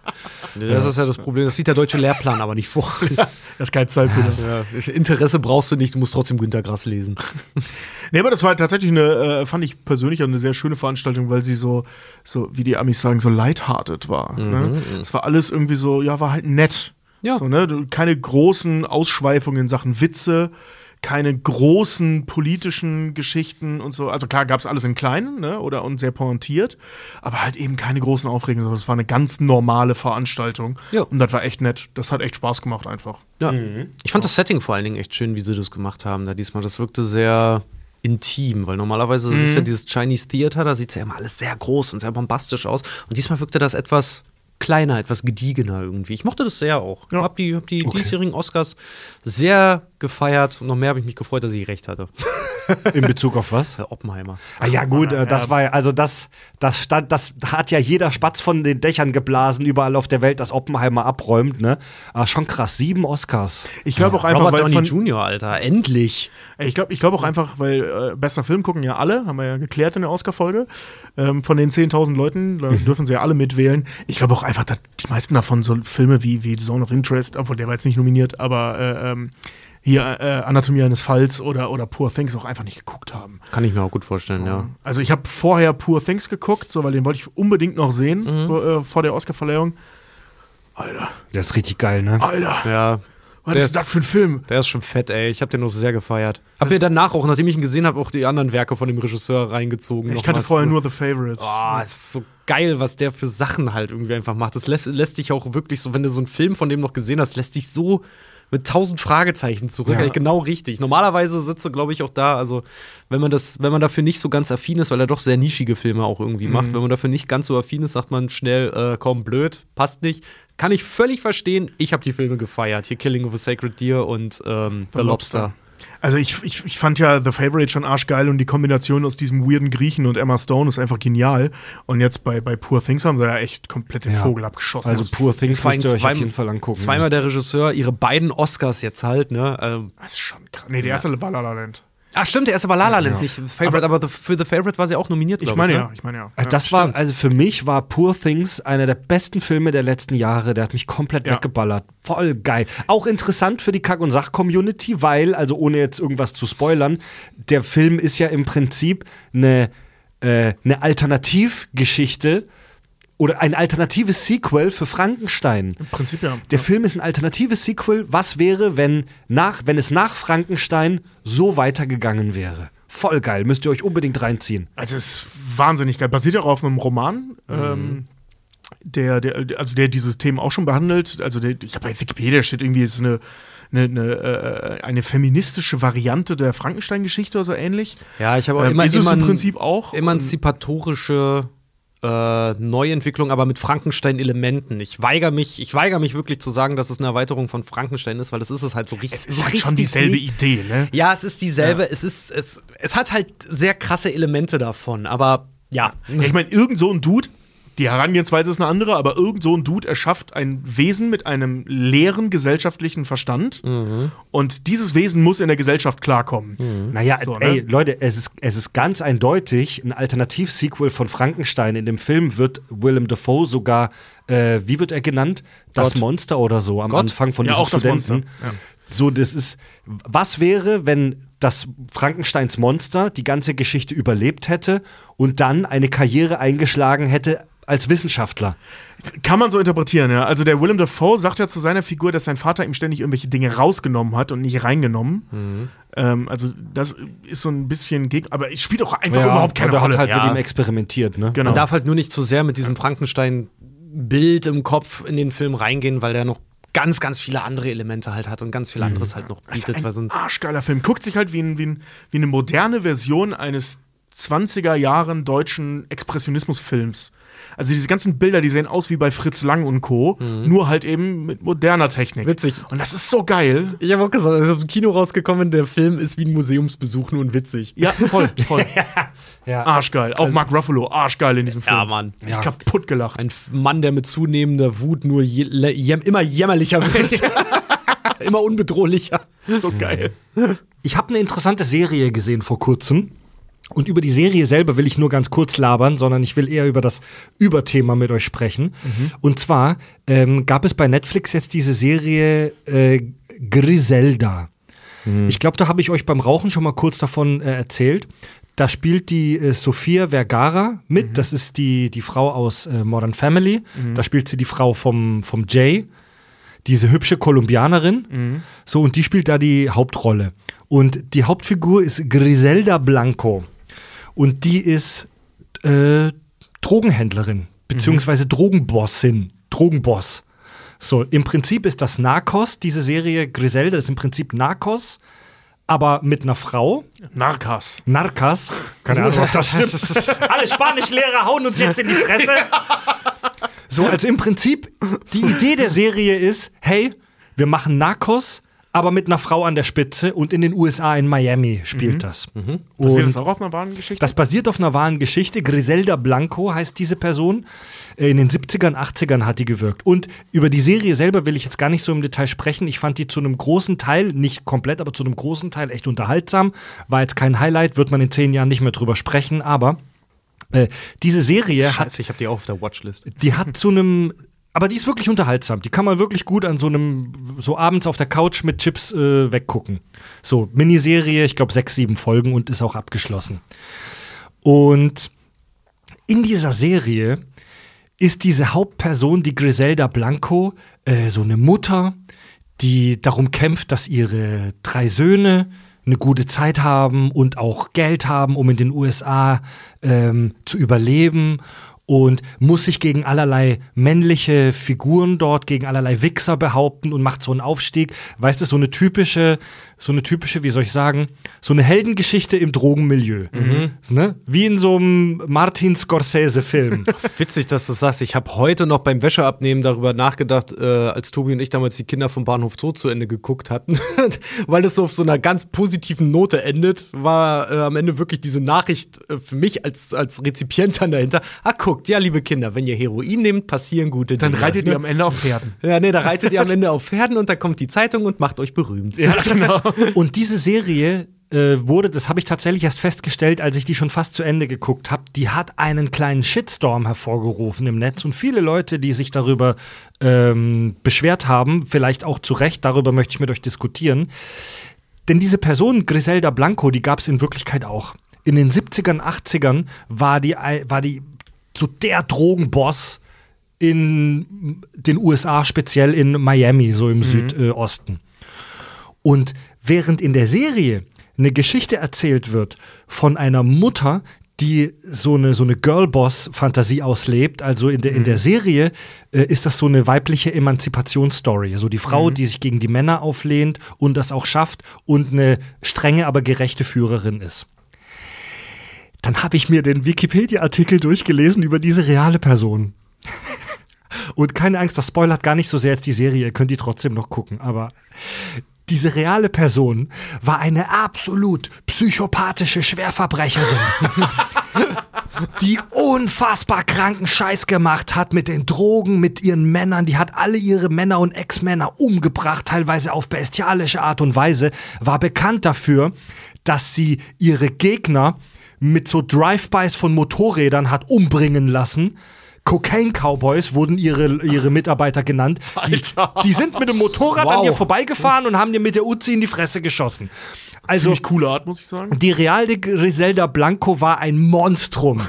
das ist ja das Problem. Das sieht der deutsche Lehrplan aber nicht vor. Das ist keine Zeit für das. Ja, Interesse brauchst du nicht, du musst trotzdem Günter Grass lesen. Nee, aber das war tatsächlich eine, äh, fand ich persönlich eine sehr schöne Veranstaltung, weil sie so, so wie die Amis sagen, so lighthearted war. Ne? Es war alles irgendwie so, ja, war halt nett. Ja. So, ne? Du- Keine großen Ausschweifungen in Sachen Witze, keine großen politischen Geschichten und so. Also klar gab es alles in kleinen, ne? Oder und sehr pointiert, aber halt eben keine großen Aufregungen, sondern es war eine ganz normale Veranstaltung. Ja. Und das war echt nett. Das hat echt Spaß gemacht einfach. Ja. Ich fand das Setting vor allen Dingen echt schön, wie sie das gemacht haben da diesmal. Das wirkte sehr intim, weil normalerweise ist ja dieses Chinese Theater, da sieht es ja immer alles sehr groß und sehr bombastisch aus. Und diesmal wirkte das etwas kleiner, etwas gediegener irgendwie. Ich mochte das sehr auch. Ja. Hab die, hab die Okay. diesjährigen Oscars sehr gefeiert und noch mehr habe ich mich gefreut, dass ich recht hatte. In Bezug auf was? Äh, Oppenheimer. Ah ja, gut, äh, das war ja, also das, das stand, das hat ja jeder Spatz von den Dächern geblasen, überall auf der Welt, dass Oppenheimer abräumt, ne? Aber schon krass, sieben Oscars. Ich glaube auch einfach, Robert weil Downey von, Junior, Alter, endlich. ich glaube ich glaub auch einfach, weil äh, bester Film gucken ja alle, haben wir ja geklärt in der Oscar-Folge. Ähm, von den zehntausend Leuten da dürfen sie ja alle mitwählen. Ich glaube auch einfach, dass die meisten davon so Filme wie, wie Zone of Interest, obwohl der war jetzt nicht nominiert, aber äh, ähm, hier äh, Anatomie eines Falls oder, oder Poor Things auch einfach nicht geguckt haben. Kann ich mir auch gut vorstellen, ja. Also ich habe vorher Poor Things geguckt, so, weil den wollte ich unbedingt noch sehen Mhm. äh, vor der Oscarverleihung. Alter, Der ist richtig geil, ne? Alter, Ja, was der ist das für ein Film? der ist schon fett, ey. Ich habe den auch sehr gefeiert. Hab Das- mir danach auch, nachdem ich ihn gesehen habe, auch die anderen Werke von dem Regisseur reingezogen. Ich kannte Nochmals. vorher nur The Favorites. Oh, es ist so geil, was der für Sachen halt irgendwie einfach macht. Das lässt, lässt dich auch wirklich so, wenn du so einen Film von dem noch gesehen hast, lässt dich so mit tausend Fragezeichen zurück. Ja. Ey, genau richtig. Normalerweise sitzt du, glaube ich, auch da, also wenn man das, wenn man dafür nicht so ganz affin ist, weil er doch sehr nischige Filme auch irgendwie Mhm. macht, wenn man dafür nicht ganz so affin ist, sagt man schnell, äh, komm, blöd, passt nicht. Kann ich völlig verstehen. Ich habe die Filme gefeiert. Hier Killing of a Sacred Deer und ähm, The, The Lobster. Lobster. Also ich, ich, ich fand ja The Favorite schon arschgeil und die Kombination aus diesem weirden Griechen und Emma Stone ist einfach genial. Und jetzt bei, bei Poor Things haben sie ja echt komplett den Ja. Vogel abgeschossen. Also Das- Poor Things vor allem müsst ihr euch zwei- auf jeden Fall angucken. Zweimal der Regisseur, ihre beiden Oscars jetzt halt, ne? Ähm, Das ist schon krass. Nee, der erste war La La Land. Ach stimmt, der erste war La La Land, Ja. nicht Favorite, aber, für The Favorite war sie auch nominiert, Ich glaub meine ne? ja, ich meine ja. Äh, Ja, Das war, stimmt. also für mich war Poor Things einer der besten Filme der letzten Jahre. Der hat mich komplett Ja. weggeballert. Voll geil. Auch interessant für die Kack- und Sach-Community, weil, also ohne jetzt irgendwas zu spoilern, der Film ist ja im Prinzip eine, äh, eine Alternativgeschichte oder ein alternatives Sequel für Frankenstein. Im Prinzip ja. Der Film ist ein alternatives Sequel. Was wäre, wenn, nach, wenn es nach Frankenstein so weitergegangen wäre? Voll geil. Müsst ihr euch unbedingt reinziehen. Also es ist wahnsinnig geil. Basiert auch auf einem Roman, ähm, der, der, also der dieses Thema auch schon behandelt. Also der, ich habe bei Wikipedia steht irgendwie, es ist eine, eine, eine, äh, eine feministische Variante der Frankenstein-Geschichte oder so ähnlich. Ja, ich habe auch Ähm, immer, ist es immer im Prinzip auch. emanzipatorische äh, Neuentwicklung, aber mit Frankenstein-Elementen. Ich weigere mich, ich weigere mich wirklich zu sagen, dass es eine Erweiterung von Frankenstein ist, weil das ist es halt so richtig. Es ist so halt schon richtig dieselbe nicht. Idee, ne? Ja, es ist dieselbe. Ja. Es ist, es, es hat halt sehr krasse Elemente davon, aber ja. Ja, ich meine, irgend so ein Dude, die Herangehensweise ist eine andere, aber irgend so ein Dude erschafft ein Wesen mit einem leeren gesellschaftlichen Verstand und dieses Wesen muss in der Gesellschaft klarkommen. Naja, So, ne? ey, Leute, es ist, es ist ganz eindeutig ein Alternativ-Sequel von Frankenstein. In dem Film wird Willem Dafoe sogar, äh, wie wird er genannt? Das Gott. Monster oder so am Gott? Anfang von Ja, diesem auch das Studenten. Monster, ja. So, das ist, was wäre, wenn das Frankensteins Monster die ganze Geschichte überlebt hätte und dann eine Karriere eingeschlagen hätte als Wissenschaftler? Kann man so interpretieren, ja. Also der Willem Dafoe sagt ja zu seiner Figur, dass sein Vater ihm ständig irgendwelche Dinge rausgenommen hat und nicht reingenommen. Ähm, also das ist so ein bisschen gegen, aber es spielt auch einfach überhaupt keine und er Rolle. hat halt Ja. mit ihm experimentiert, ne? Genau. Man darf halt nur nicht zu sehr mit diesem Frankenstein-Bild im Kopf in den Film reingehen, weil der noch ganz, ganz viele andere Elemente halt hat und ganz viel anderes halt noch Das ist bietet, weil ein sonst. arschgeiler Film. Guckt sich halt wie, ein, wie, ein, wie eine moderne Version eines zwanziger Jahren deutschen Expressionismusfilms. Also diese ganzen Bilder, die sehen aus wie bei Fritz Lang und Co., nur halt eben mit moderner Technik. Witzig. Und das ist so geil. Ich habe auch gesagt, also im Kino rausgekommen, der Film ist wie ein Museumsbesuch, nur und witzig. Ja, voll, voll. Ja. Arschgeil. Auch Mark Ruffalo, arschgeil in diesem Film. Ja, Mann. Ich Ja. kaputt gelacht. Ein Mann, der mit zunehmender Wut nur je, le- jem, immer jämmerlicher wird. Immer unbedrohlicher. So geil. Ich habe eine interessante Serie gesehen vor kurzem. Und über die Serie selber will ich nur ganz kurz labern, sondern ich will eher über das Überthema mit euch sprechen. Und zwar ähm, gab es bei Netflix jetzt diese Serie äh, Griselda. Ich glaube, da habe ich euch beim Rauchen schon mal kurz davon äh, erzählt. Da spielt die äh, Sofia Vergara mit. Das ist die, die Frau aus äh, Modern Family. Da spielt sie die Frau vom, vom Jay. Diese hübsche Kolumbianerin. So, und die spielt da die Hauptrolle. Und die Hauptfigur ist Griselda Blanco. Und die ist äh, Drogenhändlerin, beziehungsweise Drogenbossin, Drogenboss. So, im Prinzip ist das Narcos, diese Serie Griselda ist im Prinzip Narcos, aber mit einer Frau. Narcas. Narcas. Keine Ahnung, ob das stimmt. Alle Spanischlehrer hauen uns jetzt in die Fresse. So, also im Prinzip, die Idee der Serie ist, hey, wir machen Narcos, aber mit einer Frau an der Spitze und in den U S A in Miami spielt Mhm. das. Mhm. Und Basiert das auch auf einer wahren Geschichte? das basiert auf einer wahren Geschichte. Griselda Blanco heißt diese Person. In den siebzigern, achtzigern hat die gewirkt. Und über die Serie selber will ich jetzt gar nicht so im Detail sprechen. Ich fand die zu einem großen Teil, nicht komplett, aber zu einem großen Teil echt unterhaltsam. War jetzt kein Highlight, wird man in zehn Jahren nicht mehr drüber sprechen. Aber äh, diese Serie hat, Scheiße, ich hab die auch auf der Watchlist. die hat zu einem Aber die ist wirklich unterhaltsam. Die kann man wirklich gut an so einem, so abends auf der Couch mit Chips äh, weggucken. So, Miniserie, ich glaube sechs, sieben Folgen und ist auch abgeschlossen. Und in dieser Serie ist diese Hauptperson, die Griselda Blanco, äh, so eine Mutter, die darum kämpft, dass ihre drei Söhne eine gute Zeit haben und auch Geld haben, um in den U S A ähm, zu überleben. Und muss sich gegen allerlei männliche Figuren dort, gegen allerlei Wichser behaupten und macht so einen Aufstieg. Weißt du, so eine typische, so eine typische, wie soll ich sagen, so eine Heldengeschichte im Drogenmilieu. Mhm. Ne? Wie in so einem Martin Scorsese-Film. Witzig, dass du das sagst. Ich habe heute noch beim Wäscheabnehmen darüber nachgedacht, äh, als Tobi und ich damals die Kinder vom Bahnhof Zoo zu Ende geguckt hatten. Weil es so auf so einer ganz positiven Note endet, war äh, am Ende wirklich diese Nachricht äh, für mich als, als Rezipient dann dahinter. Ah, guckt, ja, liebe Kinder, wenn ihr Heroin nehmt, passieren gute Dinge. Dann reitet ihr am Ende auf Pferden. Ja, nee, da reitet ihr am Ende auf Pferden und dann kommt die Zeitung und macht euch berühmt. Ja, genau. Und diese Serie äh, wurde, das habe ich tatsächlich erst festgestellt, als ich die schon fast zu Ende geguckt habe, die hat einen kleinen Shitstorm hervorgerufen im Netz und viele Leute, die sich darüber ähm, beschwert haben, vielleicht auch zu Recht, darüber möchte ich mit euch diskutieren. Denn diese Person, Griselda Blanco, die gab es in Wirklichkeit auch. In den siebzigern, achtzigern war die, war die so der Drogenboss in den U S A, speziell in Miami, so im mhm. Südosten. Und während in der Serie eine Geschichte erzählt wird von einer Mutter, die so eine, so eine Girlboss-Fantasie auslebt, also in der, mhm. in der Serie äh, ist das so eine weibliche Emanzipationsstory. Also die Frau, mhm. die sich gegen die Männer auflehnt und das auch schafft und eine strenge, aber gerechte Führerin ist. Dann habe ich mir den Wikipedia-Artikel durchgelesen über diese reale Person. Und keine Angst, das spoilert gar nicht so sehr jetzt die Serie, ihr könnt die trotzdem noch gucken, aber diese reale Person war eine absolut psychopathische Schwerverbrecherin, die unfassbar kranken Scheiß gemacht hat mit den Drogen, mit ihren Männern. Die hat alle ihre Männer und Ex-Männer umgebracht, teilweise auf bestialische Art und Weise, war bekannt dafür, dass sie ihre Gegner mit so Drive-Bys von Motorrädern hat umbringen lassen. Cocaine-Cowboys wurden ihre, ihre Mitarbeiter genannt. Die, die sind mit dem Motorrad wow. an dir vorbeigefahren und haben dir mit der Uzi in die Fresse geschossen. Also, ziemlich coole Art, muss ich sagen. Die reale Griselda Blanco war ein Monstrum.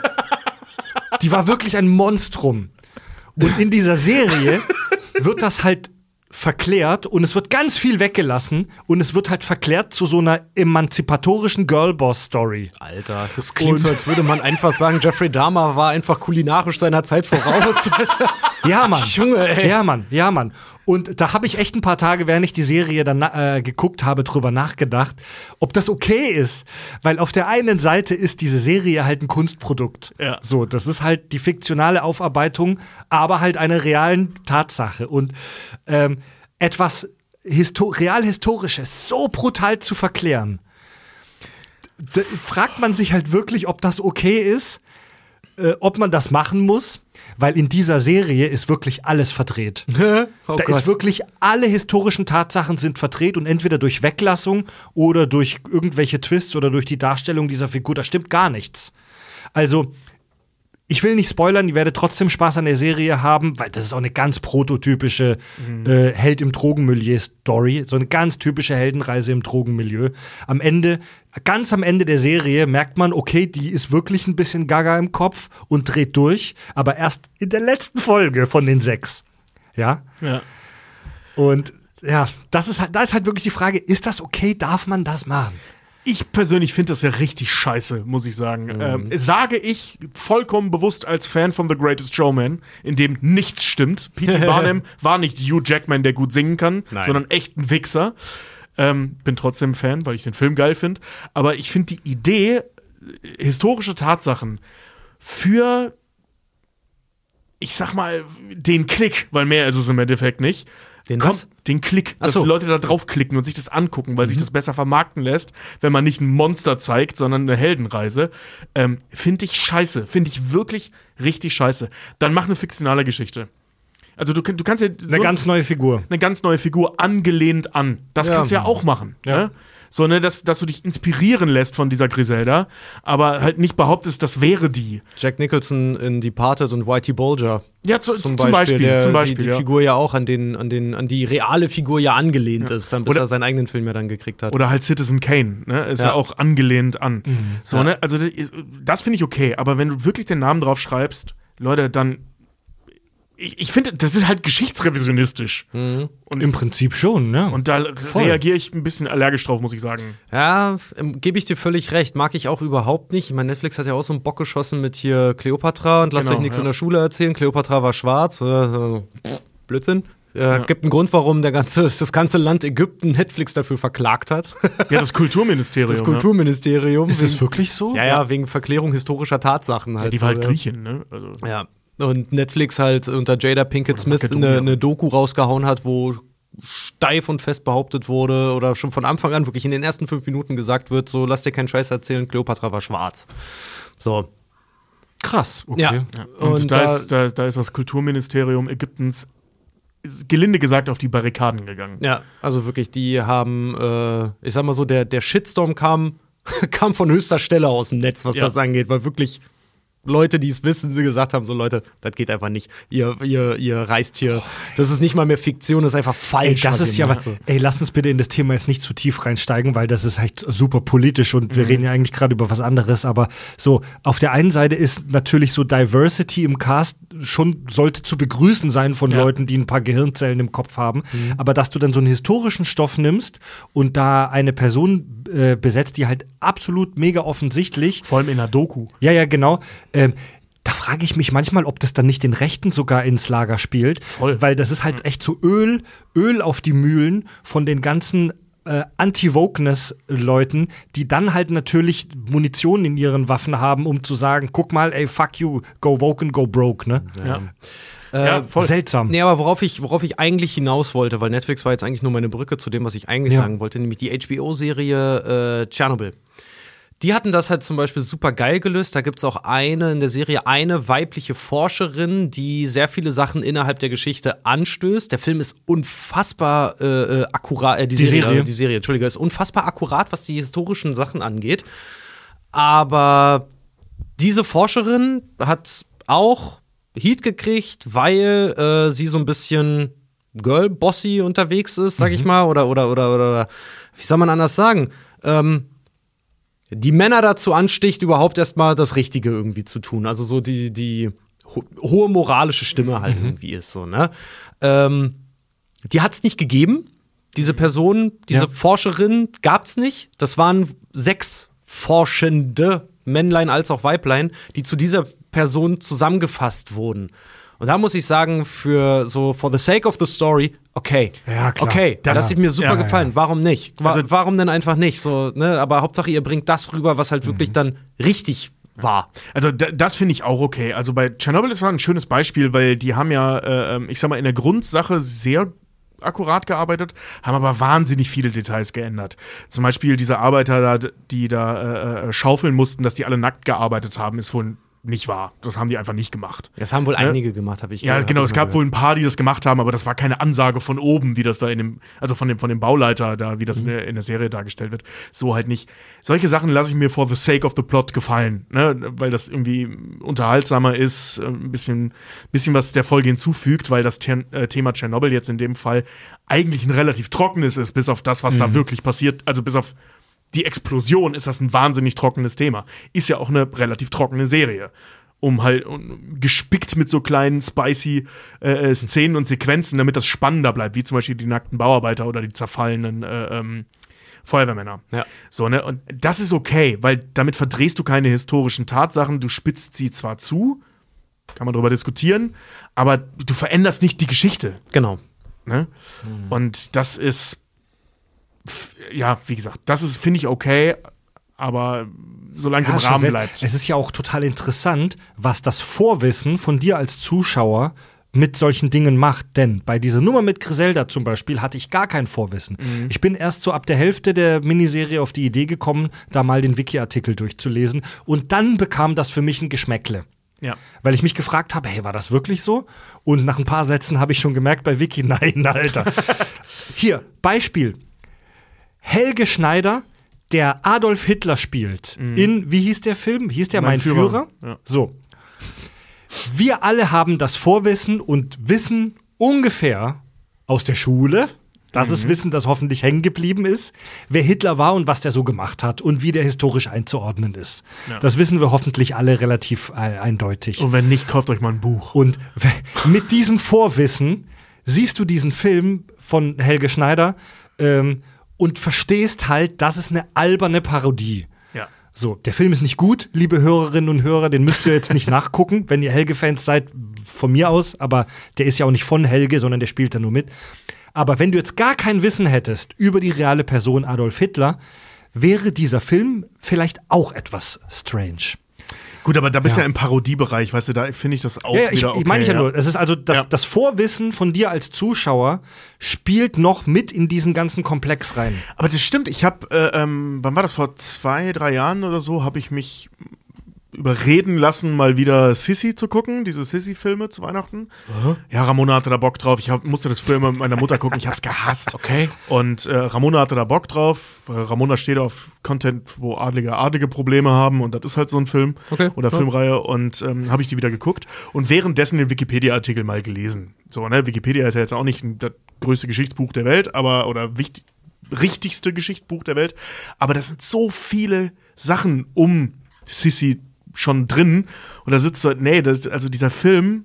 Die war wirklich ein Monstrum. Und in dieser Serie wird das halt verklärt und es wird ganz viel weggelassen und es wird halt verklärt zu so einer emanzipatorischen Girlboss-Story. Alter, das klingt und so, als würde man einfach sagen, Jeffrey Dahmer war einfach kulinarisch seiner Zeit voraus. Ja, Mann. Junge, ey. Ja, Mann, ja, Mann. Und da habe ich echt ein paar Tage, während ich die Serie dann äh, geguckt habe, drüber nachgedacht, ob das okay ist. Weil auf der einen Seite ist diese Serie halt ein Kunstprodukt. Ja. So, das ist halt die fiktionale Aufarbeitung, aber halt einer realen Tatsache. Und ähm, etwas Histo- realhistorisches so brutal zu verklären, da fragt man sich halt wirklich, ob das okay ist, äh, ob man das machen muss. Weil in dieser Serie ist wirklich alles verdreht. Oh da Gott. ist wirklich, alle historischen Tatsachen sind verdreht und entweder durch Weglassung oder durch irgendwelche Twists oder durch die Darstellung dieser Figur, da stimmt gar nichts. Also, ich will nicht spoilern, ihr werdet trotzdem Spaß an der Serie haben, weil das ist auch eine ganz prototypische mhm. äh, Held im Drogenmilieu-Story, so eine ganz typische Heldenreise im Drogenmilieu. Am Ende, ganz am Ende der Serie merkt man, okay, die ist wirklich ein bisschen gaga im Kopf und dreht durch, aber erst in der letzten Folge von den sechs. Ja? Ja. Und ja, das ist halt, da ist halt wirklich die Frage, ist das okay, darf man das machen? Ich persönlich finde das ja richtig scheiße, muss ich sagen. Mhm. Ähm, sage ich vollkommen bewusst als Fan von The Greatest Showman, in dem nichts stimmt. P T Barnum war nicht Hugh Jackman, der gut singen kann, Nein. sondern echt ein Wichser. Ähm, bin trotzdem Fan, weil ich den Film geil finde. Aber ich finde die Idee, historische Tatsachen für, ich sag mal, den Klick, weil mehr ist es im Endeffekt nicht, Den Komm, was? den Klick, Ach dass so. die Leute da draufklicken und sich das angucken, weil mhm. sich das besser vermarkten lässt, wenn man nicht ein Monster zeigt, sondern eine Heldenreise, ähm, finde ich scheiße. Finde ich wirklich richtig scheiße. Dann mach eine fiktionale Geschichte. Also du, du kannst ja so eine ganz neue Figur. Eine ganz neue Figur angelehnt an. Das Ja. kannst du ja auch machen. Ja. Ne? So, ne, dass, dass du dich inspirieren lässt von dieser Griselda, aber halt nicht behauptest, das wäre die. Jack Nicholson in Departed und Whitey Bulger. Ja, zu, Zum zum Beispiel, Beispiel. der, zum Beispiel die, die ja. Figur ja auch an, den, an, den, an die reale Figur ja angelehnt Ja. ist, dann bis Oder- er seinen eigenen Film ja dann gekriegt hat. Oder halt Citizen Kane, ne? Ist ja, Ja. auch angelehnt an. So, Ja. ne? Also das, das finde ich okay, aber wenn du wirklich den Namen drauf schreibst, Leute, dann ich, ich finde, das ist halt geschichtsrevisionistisch. Mhm. Und, Im Prinzip schon, ne? und da Voll. reagiere ich ein bisschen allergisch drauf, muss ich sagen. Ja, ähm, gebe ich dir völlig recht. Mag ich auch überhaupt nicht. Ich meine, Netflix hat ja auch so einen Bock geschossen mit hier Cleopatra und lasst Genau, euch nichts ja. in der Schule erzählen. Cleopatra war schwarz. Äh, äh, Blödsinn. Äh, Gibt einen Grund, warum der ganze, das ganze Land Ägypten Netflix dafür verklagt hat. Ja, das Kulturministerium. Das Kulturministerium. Ist es wegen- wirklich so? Ja, ja, wegen Verklärung historischer Tatsachen Ne? halt. Ja, die war halt so, ja. Griechin, ne? Also, Ja. Und Netflix halt unter Jada Pinkett Smith Makedonier. eine, eine Doku rausgehauen hat, wo steif und fest behauptet wurde oder schon von Anfang an wirklich in den ersten fünf Minuten gesagt wird, so lass dir keinen Scheiß erzählen, Cleopatra war schwarz. So. Krass, okay. Ja. ja. Und, Und da, da- ist, da, da ist das Kulturministerium Ägyptens, ist gelinde gesagt, auf die Barrikaden gegangen. Ja, also wirklich, die haben, äh, ich sag mal so, der, der Shitstorm kam, kam von höchster Stelle aus dem Netz, was Ja. das angeht, weil wirklich Leute, die es wissen, sie gesagt haben, so Leute, das geht einfach nicht. Ihr, ihr, ihr reist hier, das ist nicht mal mehr Fiktion, das ist einfach Ey, falsch. das was ist ihr ja, macht. ey, lass uns bitte in das Thema jetzt nicht zu tief reinsteigen, weil das ist echt super politisch und wir reden ja eigentlich gerade über was anderes, aber so, auf der einen Seite ist natürlich so Diversity im Cast schon, sollte zu begrüßen sein von Ja. Leuten, die ein paar Gehirnzellen im Kopf haben, aber dass du dann so einen historischen Stoff nimmst und da eine Person äh, besetzt, die halt absolut mega offensichtlich Vor allem in der Doku. ja, ja, genau. Ähm, da frage ich mich manchmal, ob das dann nicht den Rechten sogar ins Lager spielt. Voll. Weil das ist halt echt so Öl, Öl auf die Mühlen von den ganzen äh, Anti-Wokeness-Leuten, die dann halt natürlich Munition in ihren Waffen haben, um zu sagen, guck mal, ey, fuck you, go woke and go broke, ne? Ja, Äh, ja voll. Seltsam. Nee, aber worauf ich, worauf ich eigentlich hinaus wollte, weil Netflix war jetzt eigentlich nur meine Brücke zu dem, was ich eigentlich Ja. sagen wollte, nämlich die H B O-Serie äh, Tschernobyl. Die hatten das halt zum Beispiel super geil gelöst. Da gibt es auch eine in der Serie, eine weibliche Forscherin, die sehr viele Sachen innerhalb der Geschichte anstößt. Der Film ist unfassbar äh, äh, akkurat, äh, die, Die Serie, Serie. Äh, die Serie, Entschuldige, ist unfassbar akkurat, was die historischen Sachen angeht. Aber diese Forscherin hat auch Heat gekriegt, weil äh, sie so ein bisschen Girl-Bossy unterwegs ist, sag ich mal, oder, oder, oder, oder, wie soll man anders sagen? Ähm, die Männer dazu ansticht, überhaupt erstmal das Richtige irgendwie zu tun. Also so die, die ho hohe moralische Stimme halt irgendwie ist so, ne? Ähm, die hat's nicht gegeben. Diese Person, diese Ja. Forscherin gab's nicht. Das waren sechs Forschende, Männlein als auch Weiblein, die zu dieser Person zusammengefasst wurden. Und da muss ich sagen, für so for the sake of the story, okay. Ja, klar. Okay, das, Das- hat mir super ja, ja, gefallen. ja. Warum nicht? Wa Also- warum denn einfach nicht? So, ne? Aber Hauptsache, ihr bringt das rüber, was halt wirklich dann richtig war. Also da, das finde ich auch okay. Also bei Tschernobyl ist das ein schönes Beispiel, weil die haben ja, äh, ich sag mal, in der Grundsache sehr akkurat gearbeitet, haben aber wahnsinnig viele Details geändert. Zum Beispiel diese Arbeiter da, die da äh, schaufeln mussten, dass die alle nackt gearbeitet haben, ist wohl nicht wahr. Das haben die einfach nicht gemacht. Das haben wohl Ne? einige gemacht, habe ich Ja, gehört, genau, hab es ich mal gab wohl ein paar, die das gemacht haben, aber das war keine Ansage von oben, wie das da in dem, also von dem, von dem Bauleiter da, wie das in, der, in der Serie dargestellt wird. So halt nicht. Solche Sachen lasse ich mir for the sake of the plot gefallen, ne? Weil das irgendwie unterhaltsamer ist, ein bisschen, bisschen was der Folge hinzufügt, weil das The äh, Thema Tschernobyl jetzt in dem Fall eigentlich ein relativ trockenes ist, bis auf das, was da wirklich passiert, also bis auf die Explosion ist das ein wahnsinnig trockenes Thema. Ist ja auch eine relativ trockene Serie. Um halt um, gespickt mit so kleinen spicy äh, Szenen und Sequenzen, damit das spannender bleibt, wie zum Beispiel die nackten Bauarbeiter oder die zerfallenen äh, ähm, Feuerwehrmänner. Ja. So, ne? Und das ist okay, weil damit verdrehst du keine historischen Tatsachen, du spitzt sie zwar zu, kann man drüber diskutieren, aber du veränderst nicht die Geschichte. Genau. Ne? Und das ist, f- ja, wie gesagt, das ist, finde ich, okay, aber solange es Ja, im schon Rahmen sehr- bleibt. Es ist ja auch total interessant, was das Vorwissen von dir als Zuschauer mit solchen Dingen macht. Denn bei dieser Nummer mit Griselda zum Beispiel hatte ich gar kein Vorwissen. Mhm. Ich bin erst so ab der Hälfte der Miniserie auf die Idee gekommen, da mal den Wiki-Artikel durchzulesen. Und dann bekam das für mich ein Geschmäckle. Ja. Weil ich mich gefragt habe, hey, war das wirklich so? Und nach ein paar Sätzen habe ich schon gemerkt bei Wiki, nein, Alter. Hier, Beispiel. Helge Schneider, der Adolf Hitler spielt. Mhm. In, wie hieß der Film? Hieß der Mein, mein Führer? Führer? Ja. So. Wir alle haben das Vorwissen und wissen ungefähr aus der Schule, das mhm. ist Wissen, das hoffentlich hängen geblieben ist, wer Hitler war und was der so gemacht hat und wie der historisch einzuordnen ist. Ja. Das wissen wir hoffentlich alle relativ äh, eindeutig. Und wenn nicht, kauft euch mal ein Buch. Und mit diesem Vorwissen siehst du diesen Film von Helge Schneider ähm, und verstehst halt, das ist eine alberne Parodie. Ja. So, der Film ist nicht gut, liebe Hörerinnen und Hörer, den müsst ihr jetzt nicht nachgucken, wenn ihr Helge-Fans seid, von mir aus, aber der ist ja auch nicht von Helge, sondern der spielt da nur mit. Aber wenn du jetzt gar kein Wissen hättest über die reale Person Adolf Hitler, wäre dieser Film vielleicht auch etwas strange. Gut, aber da bist du ja. ja im Parodiebereich, weißt du, da finde ich das auch ja, ja, wieder ich, okay. Ich meine ich ja, ja nur, es ist also das, ja. das Vorwissen von dir als Zuschauer spielt noch mit in diesen ganzen Komplex rein. Aber das stimmt, ich habe, äh, ähm, wann war das, vor zwei, drei Jahren oder so, habe ich mich überreden lassen, mal wieder Sissy zu gucken, diese Sissy-Filme zu Weihnachten. Uh-huh. Ja, Ramona hatte da Bock drauf. Ich hab, musste das früher immer mit meiner Mutter gucken. Ich hab's gehasst. Okay. Und äh, Ramona hatte da Bock drauf. Ramona steht auf Content, wo Adlige adlige Probleme haben. Und das ist halt so ein Film okay. oder ja. Filmreihe. Und ähm, habe ich die wieder geguckt und währenddessen den Wikipedia-Artikel mal gelesen. So, ne? Wikipedia ist ja jetzt auch nicht das größte Geschichtsbuch der Welt, aber oder wichtig, richtigste Geschichtsbuch der Welt. Aber das sind so viele Sachen um Sissy schon drin und da sitzt du halt, nee, das, also dieser Film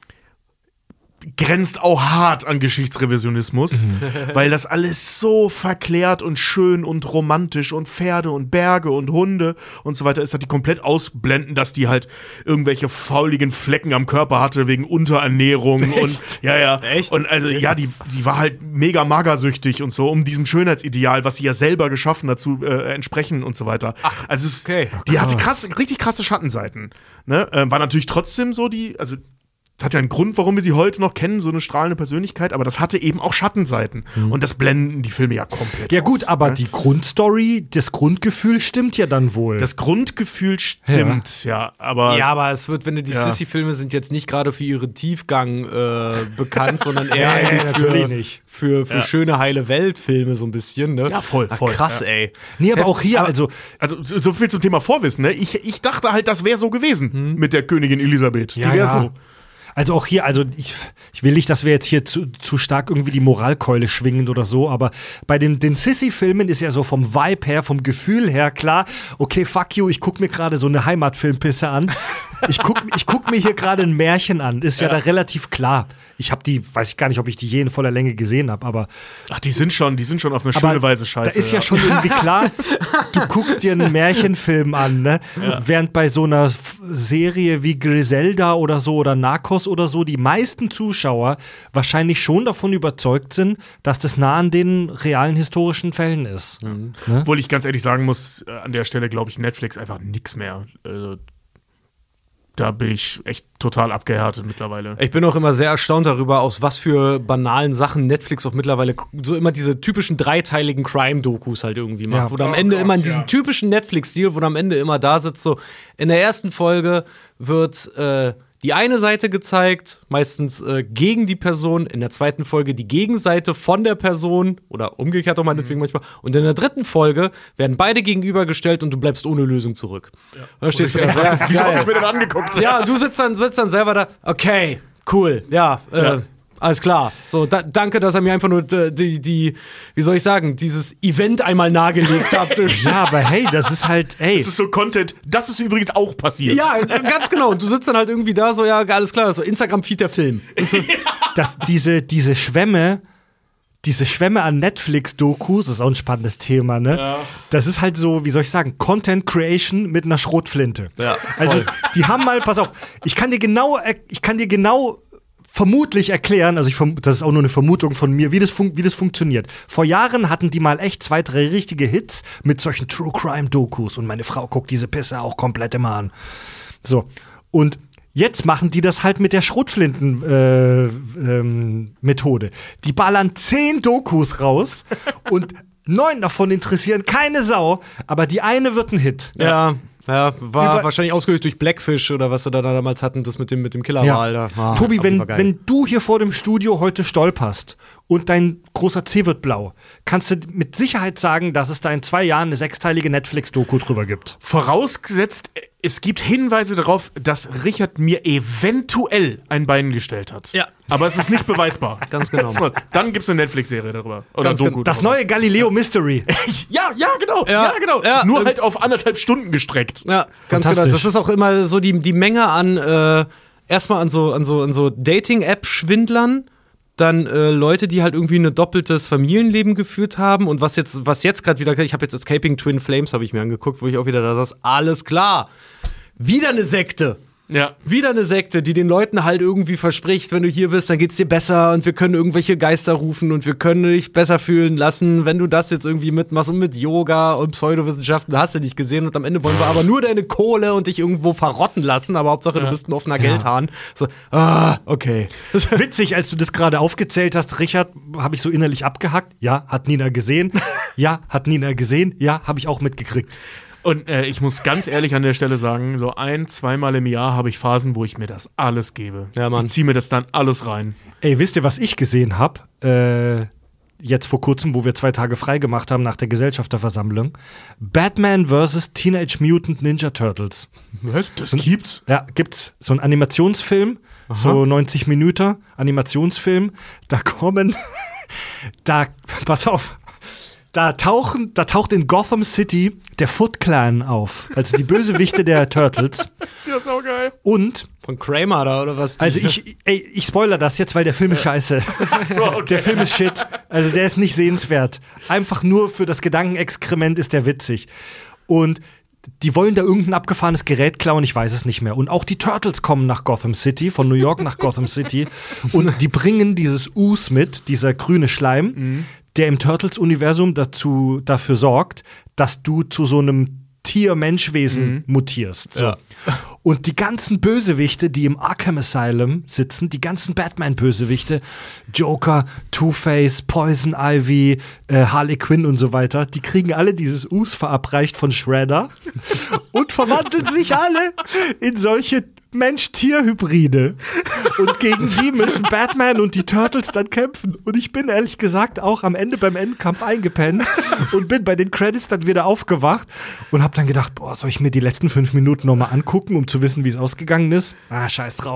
grenzt auch hart an Geschichtsrevisionismus, mhm. weil das alles so verklärt und schön und romantisch und Pferde und Berge und Hunde und so weiter ist, dass die komplett ausblenden, dass die halt irgendwelche fauligen Flecken am Körper hatte wegen Unterernährung. Echt? Und ja, ja. Echt? Und also ja, die, die war halt mega magersüchtig und so, um diesem Schönheitsideal, was sie ja selber geschaffen hat, zu äh, entsprechen und so weiter. Ach, also es, okay. Die hatte krass, richtig krasse Schattenseiten. Ne? Äh, war natürlich trotzdem so die, also das hat ja einen Grund, warum wir sie heute noch kennen, so eine strahlende Persönlichkeit, aber das hatte eben auch Schattenseiten. Mhm. Und das blenden die Filme ja komplett Ja gut, aus, aber ne? die Grundstory, das Grundgefühl stimmt ja dann wohl. Das Grundgefühl stimmt, ja. ja aber ja, aber es wird, wenn du die ja. Sissy-Filme sind jetzt nicht gerade für ihren Tiefgang äh, bekannt, sondern eher ja, ja, für, nicht. für, für ja. schöne, heile Welt-Filme so ein bisschen, ne? Ja, voll, voll. Ach, krass, ja. ey. Nee, aber auch hier, aber, also Also so viel zum Thema Vorwissen, ne? Ich, ich dachte halt, das wäre so gewesen hm. mit der Königin Elisabeth. Ja, die wäre ja. so. Also auch hier, also ich, ich will nicht, dass wir jetzt hier zu, zu stark irgendwie die Moralkeule schwingen oder so, aber bei den, den Sissy-Filmen ist ja so vom Vibe her, vom Gefühl her klar, okay, fuck you, ich guck mir gerade so eine Heimatfilmpisse an. Ich guck, ich guck mir hier gerade ein Märchen an, ist ja, ja da relativ klar. Ich habe die, weiß ich gar nicht, ob ich die je in voller Länge gesehen habe, aber ach, die sind schon, die sind schon auf eine schöne Weise scheiße. Da ist ja, ja schon irgendwie klar, du guckst dir einen Märchenfilm an, ne? Ja. Während bei so einer F- Serie wie Griselda oder so oder Narcos oder so die meisten Zuschauer wahrscheinlich schon davon überzeugt sind, dass das nah an den realen historischen Fällen ist. Mhm. Ne? Obwohl ich ganz ehrlich sagen muss, an der Stelle glaube ich Netflix einfach nix mehr. Also, da bin ich echt total abgehärtet mittlerweile. Ich bin auch immer sehr erstaunt darüber, aus was für banalen Sachen Netflix auch mittlerweile so immer diese typischen dreiteiligen Crime-Dokus halt irgendwie macht. Ja. Wo du am oh Ende Gott, immer in diesem ja. typischen Netflix-Stil, wo du am Ende immer da sitzt, so in der ersten Folge wird äh, die eine Seite gezeigt, meistens äh, gegen die Person, in der zweiten Folge die Gegenseite von der Person oder umgekehrt auch meinetwegen mhm. manchmal. Und in der dritten Folge werden beide gegenübergestellt und du bleibst ohne Lösung zurück. Ja. Da stehst du da, ja, wieso hab ich mir denn angeguckt? Ja, du sitzt dann, sitzt dann selber da, okay, cool, ja, äh, ja. alles klar. So, da, danke, dass er mir einfach nur die, die, wie soll ich sagen, dieses Event einmal nahegelegt hat. Ja, aber hey, das ist halt, ey. Das ist so Content, das ist übrigens auch passiert. Ja, ganz genau. Und du sitzt dann halt irgendwie da, so, ja, alles klar, so Instagram-Feed der Film. So. Das, diese, diese Schwämme, diese Schwämme an Netflix-Dokus, das ist auch ein spannendes Thema, ne? Ja. Das ist halt so, wie soll ich sagen, Content Creation mit einer Schrotflinte. Ja, also, die haben mal, pass auf, ich kann dir genau, ich kann dir genau vermutlich erklären, also ich verm- das ist auch nur eine Vermutung von mir, wie das, fun- wie das funktioniert. Vor Jahren hatten die mal echt zwei, drei richtige Hits mit solchen True Crime Dokus und meine Frau guckt diese Pisse auch komplett immer an. So. Und Jetzt machen die das halt mit der Schrotflinten-Methode. Äh, ähm, die ballern zehn Dokus raus und neun davon interessieren keine Sau, aber die eine wird ein Hit. Ja. Ja, war Über wahrscheinlich ausgelöst durch Blackfish oder was sie da damals hatten, das mit dem, mit dem Killerwal. Ja. Da. Ah, Tobi, wenn, wenn du hier vor dem Studio heute stolperst und dein großer C wird blau, kannst du mit Sicherheit sagen, dass es da in zwei Jahren eine sechsteilige Netflix-Doku drüber gibt. Vorausgesetzt, es gibt Hinweise darauf, dass Richard mir eventuell ein Bein gestellt hat. Ja. Aber es ist nicht beweisbar. Ganz genau. Dann gibt es eine Netflix-Serie darüber. Oder Ganz Doku genau. Das darüber. neue Galileo Mystery. Ja, ja, genau. Ja, Ja, genau. ja, Nur ähm, halt auf anderthalb Stunden gestreckt. Ja, ganz genau. Fantastisch. Das ist auch immer so die, die Menge an, äh, erstmal an so, an so, an so Dating-App-Schwindlern, dann äh, Leute, die halt irgendwie ein doppeltes Familienleben geführt haben und was jetzt, was jetzt gerade wieder, ich habe jetzt Escaping Twin Flames, habe ich mir angeguckt, wo ich auch wieder da saß, alles klar. Wieder eine Sekte. Ja. Wieder eine Sekte, die den Leuten halt irgendwie verspricht, wenn du hier bist, dann geht's dir besser und wir können irgendwelche Geister rufen und wir können dich besser fühlen lassen, wenn du das jetzt irgendwie mitmachst und mit Yoga und Pseudowissenschaften hast du nicht gesehen und am Ende wollen wir aber nur deine Kohle und dich irgendwo verrotten lassen, aber Hauptsache Ja. du bist ein offener Geldhahn. So, ah, okay. Witzig, als du das gerade aufgezählt hast, Richard, habe ich so innerlich abgehackt. Ja, hat Nina gesehen. Ja, hat Nina gesehen. Ja, habe ich auch mitgekriegt. Und äh, ich muss ganz ehrlich an der Stelle sagen, so ein-, zweimal im Jahr habe ich Phasen, wo ich mir das alles gebe. Ja, Mann. Ich ziehe mir das dann alles rein. Ey, wisst ihr, was ich gesehen habe? Äh, jetzt vor kurzem, wo wir zwei Tage frei gemacht haben nach der Gesellschafterversammlung. Batman versus. Teenage Mutant Ninja Turtles. Was? Das gibt's? Ja, gibt's so einen Animationsfilm, so neunzig Minuten Animationsfilm. Da kommen, da, pass auf, da tauchen, da taucht in Gotham City der Foot Clan auf, also die Bösewichte der Turtles. Das ist ja saugeil. Und Von Kramer da oder was? also ich, ey, ich spoiler das jetzt, weil der Film ist scheiße. So, okay. Der Film ist shit. Also der ist nicht sehenswert. Einfach nur für das Gedankenexkrement ist der witzig. Und die wollen da irgendein abgefahrenes Gerät klauen, ich weiß es nicht mehr. Und auch die Turtles kommen nach Gotham City, von New York nach Gotham City. Und die bringen dieses Us mit, dieser grüne Schleim, mhm. der im Turtles-Universum dazu, dafür sorgt, dass du zu so einem Tier-Mensch-Wesen mhm. mutierst. So. Ja. Und die ganzen Bösewichte, die im Arkham Asylum sitzen, die ganzen Batman-Bösewichte, Joker, Two-Face, Poison Ivy, äh, Harley Quinn und so weiter, die kriegen alle dieses Us verabreicht von Shredder und verwandeln sich alle in solche Mensch-Tier-Hybride. Und gegen die müssen Batman und die Turtles dann kämpfen. Und ich bin ehrlich gesagt auch am Ende beim Endkampf eingepennt und bin bei den Credits dann wieder aufgewacht und hab dann gedacht, boah, soll ich mir die letzten fünf Minuten nochmal angucken, um zu wissen, wie es ausgegangen ist? Ah, scheiß drauf.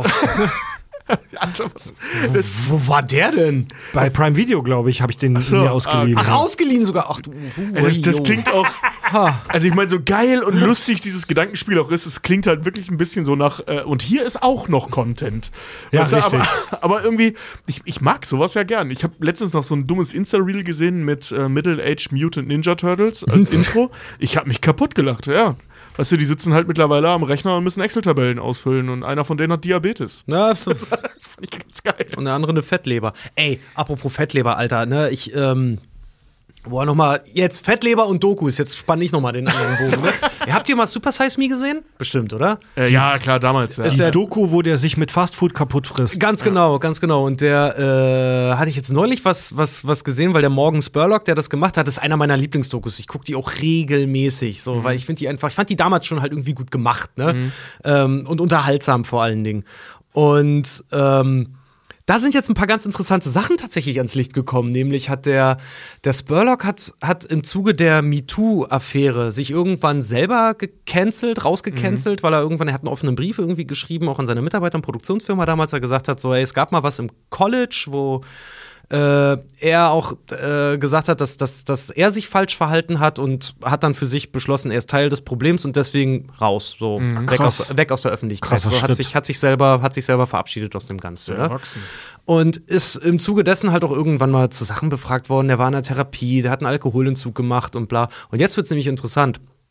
Alter, was? Wo war der denn? Bei Prime Video, glaube ich, habe ich den so, mir ausgeliehen. Ach, ausgeliehen sogar. Ach du. Ey, das, das klingt auch. Also, ich meine, so geil und lustig dieses Gedankenspiel auch ist, es klingt halt wirklich ein bisschen so nach. Äh, und hier ist auch noch Content. Ja, weißt du, richtig. aber, aber irgendwie, ich, ich mag sowas ja gern. Ich habe letztens noch so ein dummes Insta-Reel gesehen mit äh, Middle-Aged Mutant Ninja Turtles als Intro. Ich habe mich kaputt gelacht, ja. Weißt du, die sitzen halt mittlerweile am Rechner und müssen Excel-Tabellen ausfüllen und einer von denen hat Diabetes. Na, Das fand ich ganz geil. und der andere eine Fettleber. Ey, apropos Fettleber, Alter, ne, ich, ähm, boah, nochmal, jetzt Fettleber und Dokus, jetzt spann ich nochmal den anderen Bogen, ne? Ihr habt ihr mal Super Size Me gesehen? Bestimmt, oder? Äh, ja, klar, damals. Ja. Ist Die der- Doku, wo der sich mit Fastfood kaputt frisst. Ganz genau, ganz genau. Und der, äh, hatte ich jetzt neulich was, was, was gesehen, weil der Morgan Spurlock, der das gemacht hat, ist einer meiner Lieblingsdokus. Ich gucke die auch regelmäßig, so, weil ich finde die einfach, ich fand die damals schon halt irgendwie gut gemacht, ne? Ähm, und unterhaltsam vor allen Dingen. Und, ähm, da sind jetzt ein paar ganz interessante Sachen tatsächlich ans Licht gekommen. Nämlich hat der, der Spurlock hat, hat im Zuge der MeToo-Affäre sich irgendwann selber gecancelt, rausgecancelt, mhm. weil er irgendwann, er hat einen offenen Brief irgendwie geschrieben, auch an seine Mitarbeiter und Produktionsfirma damals, er gesagt hat, so, ey, es gab mal was im College, wo äh, er auch äh, gesagt hat, dass, dass, dass er sich falsch verhalten hat und hat dann für sich beschlossen, er ist Teil des Problems und deswegen raus, so Mhm, weg, krass. aus, weg aus der Öffentlichkeit. Krasser So, hat Schritt. sich, hat sich selber, hat sich selber verabschiedet aus dem Ganzen. Sehr Ja? erwachsen. Und ist im Zuge dessen halt auch irgendwann mal zu Sachen befragt worden. Der war in der Therapie, der hat einen Alkoholentzug gemacht und bla. Und jetzt wird's nämlich interessant.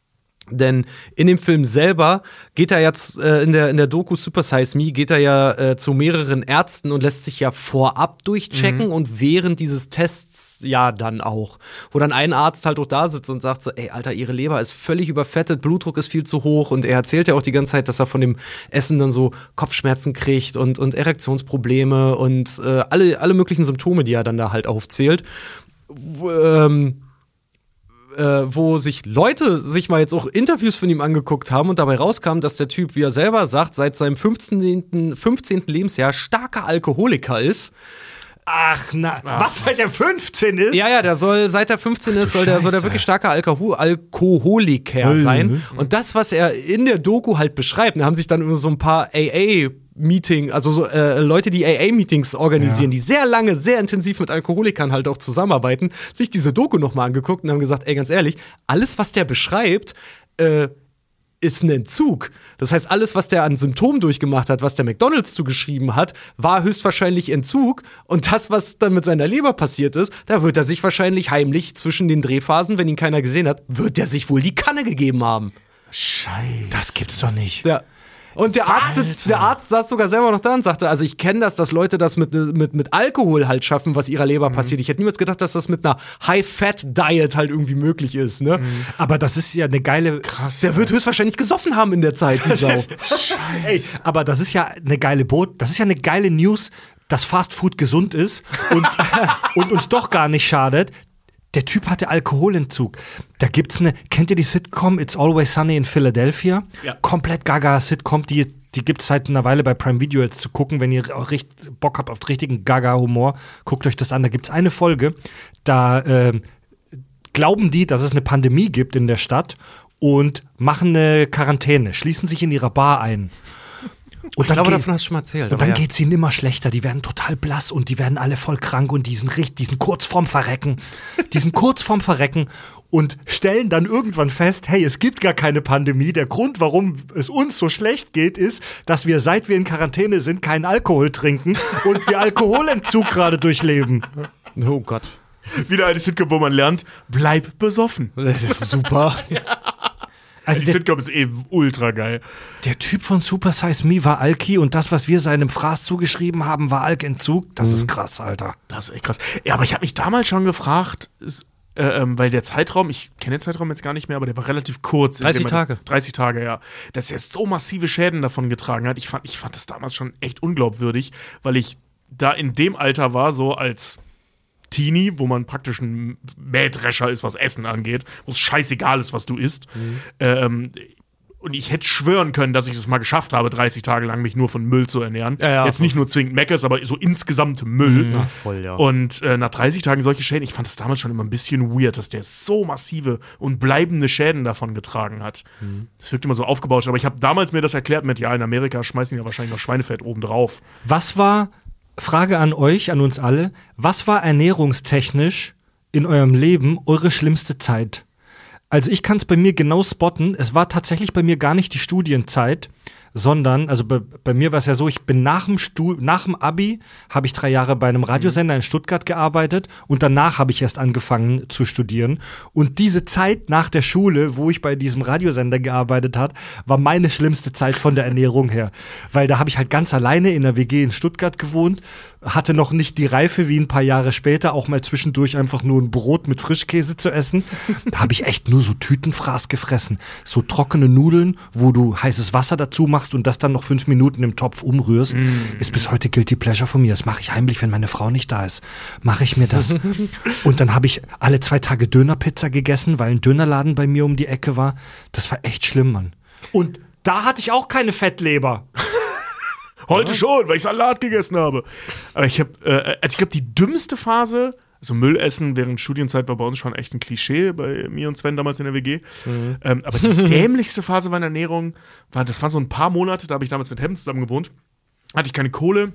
Denn in dem Film selber geht er jetzt äh, in der in der Doku Super Size Me geht er ja äh, zu mehreren Ärzten und lässt sich ja vorab durchchecken mhm. und während dieses Tests ja dann auch, wo dann ein Arzt halt auch da sitzt und sagt so, ey Alter, ihre Leber ist völlig überfettet, Blutdruck ist viel zu hoch und er erzählt ja auch die ganze Zeit, dass er von dem Essen dann so Kopfschmerzen kriegt und und Erektionsprobleme und äh, alle alle möglichen Symptome, die er dann da halt aufzählt. W ähm, Äh, wo sich Leute sich mal jetzt auch Interviews von ihm angeguckt haben und dabei rauskam, dass der Typ, wie er selber sagt, seit seinem fünfzehnten Lebensjahr starker Alkoholiker ist. Ach, na, Ach, was, seit er fünfzehn ist? Ja, ja, der soll, seit er fünfzehn ist, soll der, soll der wirklich starker Alkohol Alkoholiker mhm. sein. Und das, was er in der Doku halt beschreibt, da haben sich dann immer so ein paar A A Meeting, also so, äh, Leute, die A A-Meetings organisieren, ja. die sehr lange, sehr intensiv mit Alkoholikern halt auch zusammenarbeiten, sich diese Doku nochmal angeguckt und haben gesagt, ey, ganz ehrlich, alles, was der beschreibt, äh, ist ein Entzug. Das heißt, alles, was der an Symptomen durchgemacht hat, was der McDonald's zugeschrieben hat, war höchstwahrscheinlich Entzug. Und das, was dann mit seiner Leber passiert ist, da wird er sich wahrscheinlich heimlich zwischen den Drehphasen, wenn ihn keiner gesehen hat, wird er sich wohl die Kanne gegeben haben. Scheiße. Das gibt's doch nicht. Ja. Und der Arzt, sitzt, der Arzt saß sogar selber noch da und sagte, also ich kenne das, dass Leute das mit, mit, mit Alkohol halt schaffen, was ihrer Leber mhm. passiert. Ich hätte niemals gedacht, dass das mit einer High-Fat-Diet halt irgendwie möglich ist. Ne? Mhm. Aber das ist ja eine geile... Krass. Der wird höchstwahrscheinlich gesoffen haben in der Zeit, die Sau. Scheiße. Ey, aber das ist ja eine geile Boot, das ist ja eine geile News, dass Fast Food gesund ist und, und uns doch gar nicht schadet. Der Typ hatte Alkoholentzug. Da gibt's eine, kennt ihr die Sitcom It's Always Sunny in Philadelphia? Ja. Komplett gaga Sitcom, die, die gibt's seit einer Weile bei Prime Video jetzt zu gucken. Wenn ihr auch richtig Bock habt auf richtigen Gaga-Humor, guckt euch das an. Da gibt's eine Folge, da äh, glauben die, dass es eine Pandemie gibt in der Stadt und machen eine Quarantäne, schließen sich in ihrer Bar ein. Und ich glaube, davon hast du schon mal erzählt. Und dann ja. geht es ihnen immer schlechter. Die werden total blass und die werden alle voll krank und die sind, richtig, die sind kurz vorm Verrecken. Die sind kurz vorm Verrecken und stellen dann irgendwann fest, hey, es gibt gar keine Pandemie. Der Grund, warum es uns so schlecht geht, ist, dass wir, seit wir in Quarantäne sind, keinen Alkohol trinken und wir Alkoholentzug gerade durchleben. Oh Gott. Wieder eine Sitcom, wo man lernt, bleib besoffen. Das ist super. ja. Also die Sitcom ist eh ultra geil. Der Typ von Super Size Me war Alki und das, was wir seinem Fraß zugeschrieben haben, war Alkentzug. Das mhm. ist krass, Alter. Das ist echt krass. Ja, aber ich habe mich damals schon gefragt, ist, äh, ähm, weil der Zeitraum, ich kenne den Zeitraum jetzt gar nicht mehr, aber der war relativ kurz. dreißig Tage. dreißig Tage, ja. Dass er so massive Schäden davon getragen hat. Ich fand, ich fand das damals schon echt unglaubwürdig, weil ich da in dem Alter war, so als Teenie, wo man praktisch ein Mähdrescher ist, was Essen angeht, wo es scheißegal ist, was du isst. Mhm. Ähm, und ich hätte schwören können, dass ich es mal geschafft habe, dreißig Tage lang mich nur von Müll zu ernähren. Ja, ja. Jetzt nicht nur zwingend Meckes, aber so insgesamt Müll. Mhm. Ach, voll, ja. Und äh, nach dreißig Tagen solche Schäden, ich fand das damals schon immer ein bisschen weird, dass der so massive und bleibende Schäden davon getragen hat. Mhm. Das wirkt immer so aufgebauscht. Aber ich habe damals mir das erklärt mit, ja, in Amerika schmeißen ja wahrscheinlich noch Schweinefett oben drauf. Was war... Frage an euch, an uns alle. Was war ernährungstechnisch in eurem Leben eure schlimmste Zeit? Also ich kann es bei mir genau spotten. Es war tatsächlich bei mir gar nicht die Studienzeit, sondern, also bei, bei mir war es ja so, ich bin nach dem, Stu- nach dem Abi, habe ich drei Jahre bei einem Radiosender in Stuttgart gearbeitet und danach habe ich erst angefangen zu studieren. Und diese Zeit nach der Schule, wo ich bei diesem Radiosender gearbeitet habe, war meine schlimmste Zeit von der Ernährung her. Weil da habe ich halt ganz alleine in der W G in Stuttgart gewohnt, hatte noch nicht die Reife wie ein paar Jahre später, auch mal zwischendurch einfach nur ein Brot mit Frischkäse zu essen. Da habe ich echt nur so Tütenfraß gefressen. So trockene Nudeln, wo du heißes Wasser dazu machst und das dann noch fünf Minuten im Topf umrührst, mm. ist bis heute Guilty Pleasure von mir. Das mache ich heimlich, wenn meine Frau nicht da ist. Mache ich mir das. Und dann habe ich alle zwei Tage Dönerpizza gegessen, weil ein Dönerladen bei mir um die Ecke war. Das war echt schlimm, Mann. Und da hatte ich auch keine Fettleber. Heute ja. schon, weil ich Salat gegessen habe. Aber ich habe, äh, also ich glaube, die dümmste Phase, also Müll essen während Studienzeit war bei uns schon echt ein Klischee, bei mir und Sven damals in der W G. Mhm. Ähm, aber die dämlichste Phase meiner Ernährung war, das waren so ein paar Monate, da habe ich damals mit Hemden zusammen gewohnt, hatte ich keine Kohle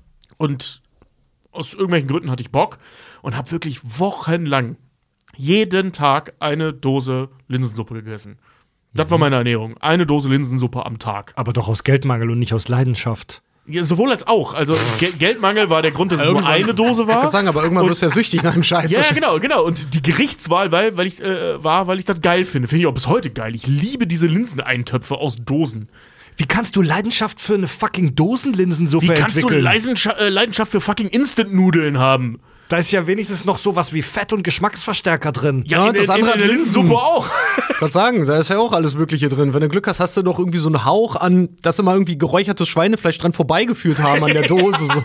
und aus irgendwelchen Gründen hatte ich Bock und habe wirklich wochenlang jeden Tag eine Dose Linsensuppe gegessen. Das war meine Ernährung. Eine Dose Linsensuppe am Tag. Aber doch aus Geldmangel und nicht aus Leidenschaft. Ja, sowohl als auch. Also Gel- Geldmangel war der Grund, dass es nur eine Dose Ich kann war. sagen, aber irgendwann Und- wirst du ja süchtig nach dem Scheiß. Ja, ja, genau, genau. Und die Gerichtswahl weil, weil ich, äh, war, weil ich das geil finde. Finde ich auch bis heute geil. Ich liebe diese Linseneintöpfe aus Dosen. Wie kannst du Leidenschaft für eine fucking Dosenlinsensuppe Wie kannst entwickeln? du Leidenschaft, äh, Leidenschaft für fucking Instant-Nudeln haben? Da ist ja wenigstens noch sowas wie Fett und Geschmacksverstärker drin. Ja, das andere hat der Linsen. Linsensuppe auch. Ich kann sagen, da ist ja auch alles Mögliche drin. Wenn du Glück hast, hast du doch irgendwie so einen Hauch an, dass sie mal irgendwie geräuchertes Schweinefleisch dran vorbeigeführt haben an der Dose. So.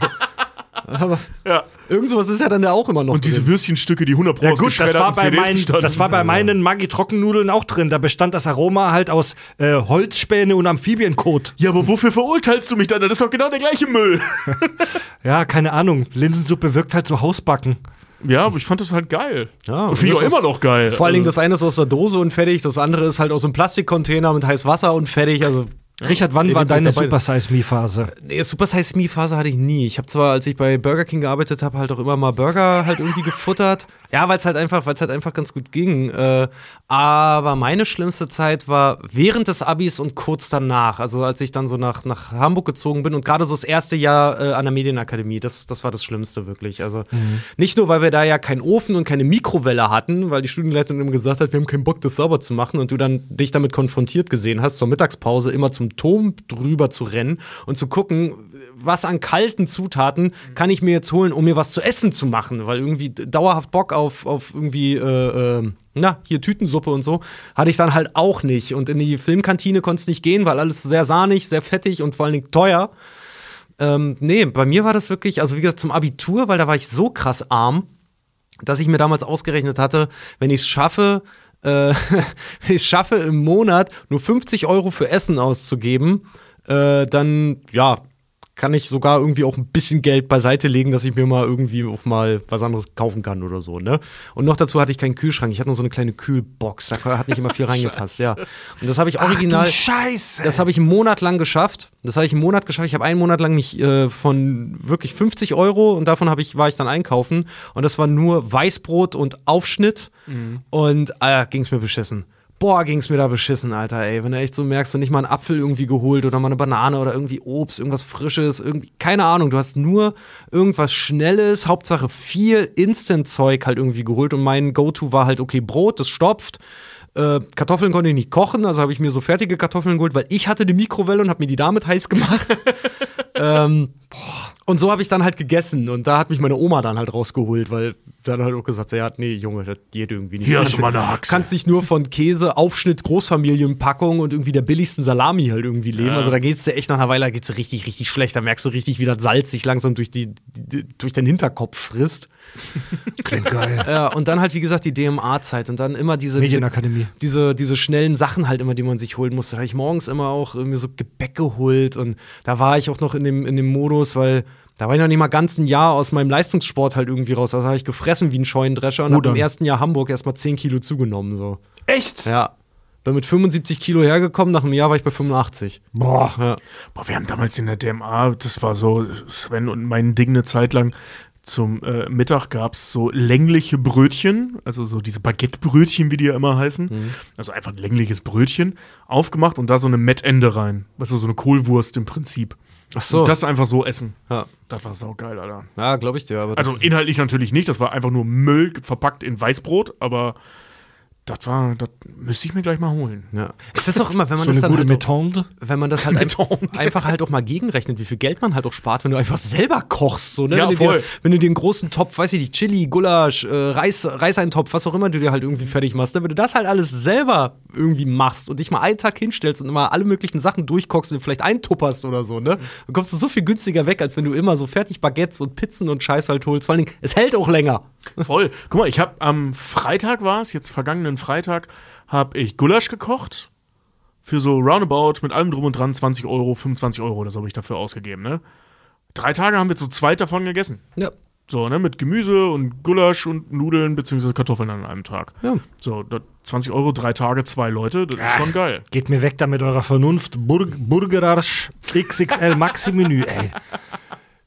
Aber Ja. irgend sowas ist ja dann ja auch immer noch Und diese drin. Würstchenstücke, die hundert Pro Ja aus gut, das geschredderten war, bei C Ds mein, bestanden. das war bei meinen Maggi-Trockennudeln auch drin. Da bestand das Aroma halt aus äh, Holzspäne und Amphibienkot. Ja, aber wofür verurteilst du mich dann? Das ist doch genau der gleiche Müll. Ja, keine Ahnung. Linsensuppe wirkt halt so hausbacken. Ja, aber ich fand das halt geil. Ja, und finde ich auch das ist- immer noch geil. Vor allen Dingen, Also- das eine ist aus der Dose und fertig, das andere ist halt aus einem Plastikcontainer mit heißem Wasser und fertig. Also Richard, wann Ja, war die sind deine dabei. Super Size Me Phase? Nee, Super Size Me Phase hatte ich nie. Ich habe zwar, als ich bei Burger King gearbeitet habe, halt auch immer mal Burger halt irgendwie gefuttert. Ja, weil es halt einfach, weil es halt einfach ganz gut ging. Äh, aber meine schlimmste Zeit war während des Abis und kurz danach. Also als ich dann so nach, nach Hamburg gezogen bin und gerade so das erste Jahr äh, an der Medienakademie. Das, das war das Schlimmste wirklich. Also nicht nur, weil wir da ja keinen Ofen und keine Mikrowelle hatten, weil die Studienleiterin immer gesagt hat, wir haben keinen Bock, das sauber zu machen und du dann dich damit konfrontiert gesehen hast, zur Mittagspause immer zum Turm drüber zu rennen und zu gucken, was an kalten Zutaten kann ich mir jetzt holen, um mir was zu essen zu machen, weil irgendwie dauerhaft Bock auf, auf irgendwie, äh, äh, na, hier Tütensuppe und so, hatte ich dann halt auch nicht. Und in die Filmkantine konnte es nicht gehen, weil alles sehr sahnig, sehr fettig und vor allen Dingen teuer. Ähm, nee, bei mir war das wirklich, also wie gesagt, zum Abitur, weil da war ich so krass arm, dass ich mir damals ausgerechnet hatte, wenn ich es schaffe, äh, wenn ich es schaffe, im Monat nur fünfzig Euro für Essen auszugeben, äh, dann, ja, kann ich sogar irgendwie auch ein bisschen Geld beiseite legen, dass ich mir mal irgendwie auch mal was anderes kaufen kann oder so, ne? Und noch dazu hatte ich keinen Kühlschrank. Ich hatte nur so eine kleine Kühlbox. Da hat nicht immer viel reingepasst, ja. Und das habe ich original. Scheiße! Das habe ich einen Monat lang geschafft. Das habe ich einen Monat geschafft. Ich habe einen Monat lang mich äh, von wirklich fünfzig Euro und davon habe ich, war ich dann einkaufen. Und das war nur Weißbrot und Aufschnitt. Und äh, ging es mir beschissen. Boah, ging's mir da beschissen, Alter, ey. Wenn du echt so merkst, du nicht mal einen Apfel irgendwie geholt oder mal eine Banane oder irgendwie Obst, irgendwas Frisches, irgendwie, keine Ahnung. Du hast nur irgendwas Schnelles, Hauptsache viel Instant-Zeug halt irgendwie geholt. Und mein Go-To war halt, okay, Brot, das stopft. Äh, Kartoffeln konnte ich nicht kochen, also habe ich mir so fertige Kartoffeln geholt, weil ich hatte die Mikrowelle und habe mir die damit heiß gemacht. ähm, boah. Und so habe ich dann halt gegessen und da hat mich meine Oma dann halt rausgeholt, weil dann halt auch gesagt, ja, nee, Junge, das geht irgendwie nicht. Hier hast Kannst du mal eine Haxe. Kannst nicht nur von Käse, Aufschnitt, Großfamilienpackung und irgendwie der billigsten Salami halt irgendwie leben. Ja. Also da geht's dir echt nach einer Weile, da geht's dir richtig, richtig schlecht. Da merkst du richtig, wie das Salz sich langsam durch, die, die, durch den Hinterkopf frisst. Klingt geil. Ja, und dann halt, wie gesagt, die D M A-Zeit und dann immer diese, diese, Medienakademie. diese, diese schnellen Sachen halt immer, die man sich holen musste. Da habe ich morgens immer auch irgendwie so Gebäck geholt und da war ich auch noch in dem, in dem Modus, weil da war ich noch nicht mal ganz ein Jahr aus meinem Leistungssport halt irgendwie raus. Also habe ich gefressen wie ein Scheunendrescher und habe Rudern. im ersten Jahr Hamburg erst mal zehn Kilo zugenommen. So. Echt? Ja. Bin mit fünfundsiebzig Kilo hergekommen, nach einem Jahr war ich bei fünfundachtzig. Boah. Ja. Boah, wir haben damals in der D M A, das war so Sven und mein Ding eine Zeit lang, zum äh, Mittag gab es so längliche Brötchen, also so diese Baguette-Brötchen, wie die ja immer heißen. Also einfach ein längliches Brötchen, aufgemacht und da so eine Mettende rein. Weißt du, so eine Kohlwurst im Prinzip. Ach so. Und das einfach so essen. Ja, Das war saugeil, Alter. ja glaube ich dir. Aber das Also ist- inhaltlich natürlich nicht, das war einfach nur Müll verpackt in Weißbrot, aber das war, das müsste ich mir gleich mal holen. ja. Es ist auch immer, wenn man So das eine dann gute halt auch, Methode. wenn man das halt ein, Betont. einfach halt auch mal gegenrechnet, wie viel Geld man halt auch spart, wenn du einfach selber kochst. So, ne? Ja, wenn, du voll. dir, wenn du dir einen großen Topf, weiß ich nicht, Chili, Gulasch, äh, Reis, Reiseintopf, was auch immer du dir halt irgendwie fertig machst, ne? Wenn du das halt alles selber irgendwie machst und dich mal einen Tag hinstellst und immer alle möglichen Sachen durchkochst und vielleicht eintupperst oder so, ne? Dann kommst du so viel günstiger weg, als wenn du immer so fertig Baguettes und Pizzen und Scheiß halt holst. Vor allen Dingen, es hält auch länger. Voll. Guck mal, ich habe am Freitag war es, jetzt vergangenen Freitag, habe ich Gulasch gekocht. Für so roundabout mit allem drum und dran zwanzig Euro, fünfundzwanzig Euro oder so habe ich dafür ausgegeben, ne? Drei Tage haben wir zu zweit davon gegessen. Ja. So, ne? Mit Gemüse und Gulasch und Nudeln beziehungsweise Kartoffeln an einem Tag. Ja. So, das zwanzig Euro, drei Tage, zwei Leute, das ist schon geil. Geht mir weg da mit eurer Vernunft. Bur Burgerarsch X X L Maxi-Menü, ey.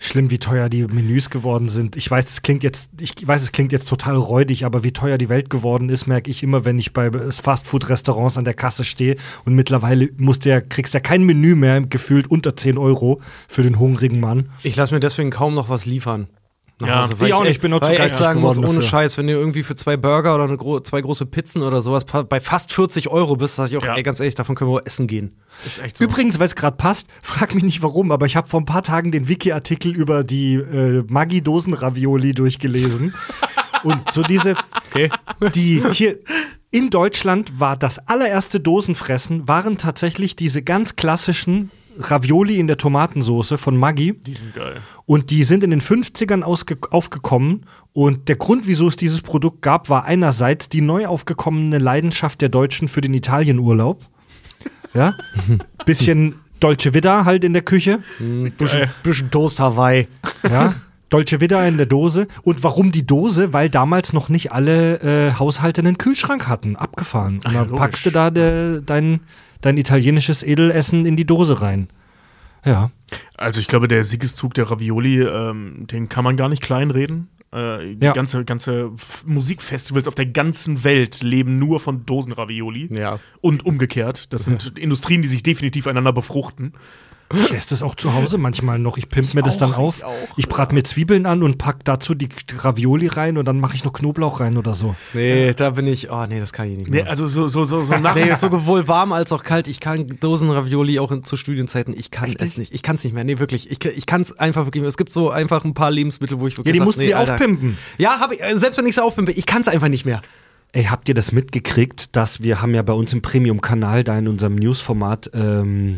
Schlimm, wie teuer die Menüs geworden sind. Ich weiß, es klingt jetzt, ich weiß, es klingt jetzt total räudig, aber wie teuer die Welt geworden ist, merke ich immer, wenn ich bei Fastfood-Restaurants an der Kasse stehe. Und mittlerweile musst du ja, kriegst ja kein Menü mehr, gefühlt unter zehn Euro für den hungrigen Mann. Ich lasse mir deswegen kaum noch was liefern. Ja, ich auch nicht, ich bin noch zu geizig echt sagen muss, ohne dafür. Scheiß, wenn du irgendwie für zwei Burger oder eine gro- zwei große Pizzen oder sowas pa- bei fast vierzig Euro bist, sag ich auch, Ja. ey, ganz ehrlich, davon können wir auch essen gehen. Ist echt so. Übrigens, weil es gerade passt, frag mich nicht warum, aber ich habe vor ein paar Tagen den Wiki-Artikel über die äh, Maggi-Dosen-Ravioli durchgelesen. Und so diese, Okay. die hier in Deutschland war das allererste Dosenfressen, waren tatsächlich diese ganz klassischen Ravioli in der Tomatensoße von Maggi. Die sind geil. Und die sind in den fünfzigern ausge- aufgekommen. Und der Grund, wieso es dieses Produkt gab, war einerseits die neu aufgekommene Leidenschaft der Deutschen für den Italienurlaub. Ja, bisschen Dolce Vita halt in der Küche. Bisschen, bisschen Toast Hawaii. Ja, Dolce Vita in der Dose. Und warum die Dose? Weil damals noch nicht alle äh, Haushalte einen Kühlschrank hatten. Abgefahren. Und Ach ja, dann logisch. packst du da de, dein, dein italienisches Edelessen in die Dose rein. Ja. Also ich glaube, der Siegeszug der Ravioli, ähm, den kann man gar nicht kleinreden. Äh, die Ja. ganze, ganze F- Musikfestivals auf der ganzen Welt leben nur von Dosenravioli. Ja. Und umgekehrt. Das sind Industrien, die sich definitiv einander befruchten. Ich esse das auch zu Hause manchmal noch. Ich pimp mir das dann auch, auf. ich auch, Ich brate mir Zwiebeln an und pack dazu die Ravioli rein und dann mache ich noch Knoblauch rein oder so. Nee, da bin ich, oh nee, das kann ich nicht Nee, mehr. also so, so, so, so nach. Nee, sowohl warm als auch kalt. Ich kann Dosenravioli auch in, zu Studienzeiten. Ich kann Echt es nicht. Ich kann es nicht mehr. Nee, wirklich. Ich, ich kann es einfach wirklich. Es gibt so einfach ein paar Lebensmittel, wo ich Ja, wirklich die sag, mussten nee, die Alter. aufpimpen. Ja, hab ich. äh, Selbst wenn ich es aufpimpe, ich kann es einfach nicht mehr. Ey, habt ihr das mitgekriegt, dass wir haben ja bei uns im Premium-Kanal da in unserem News-Format ähm,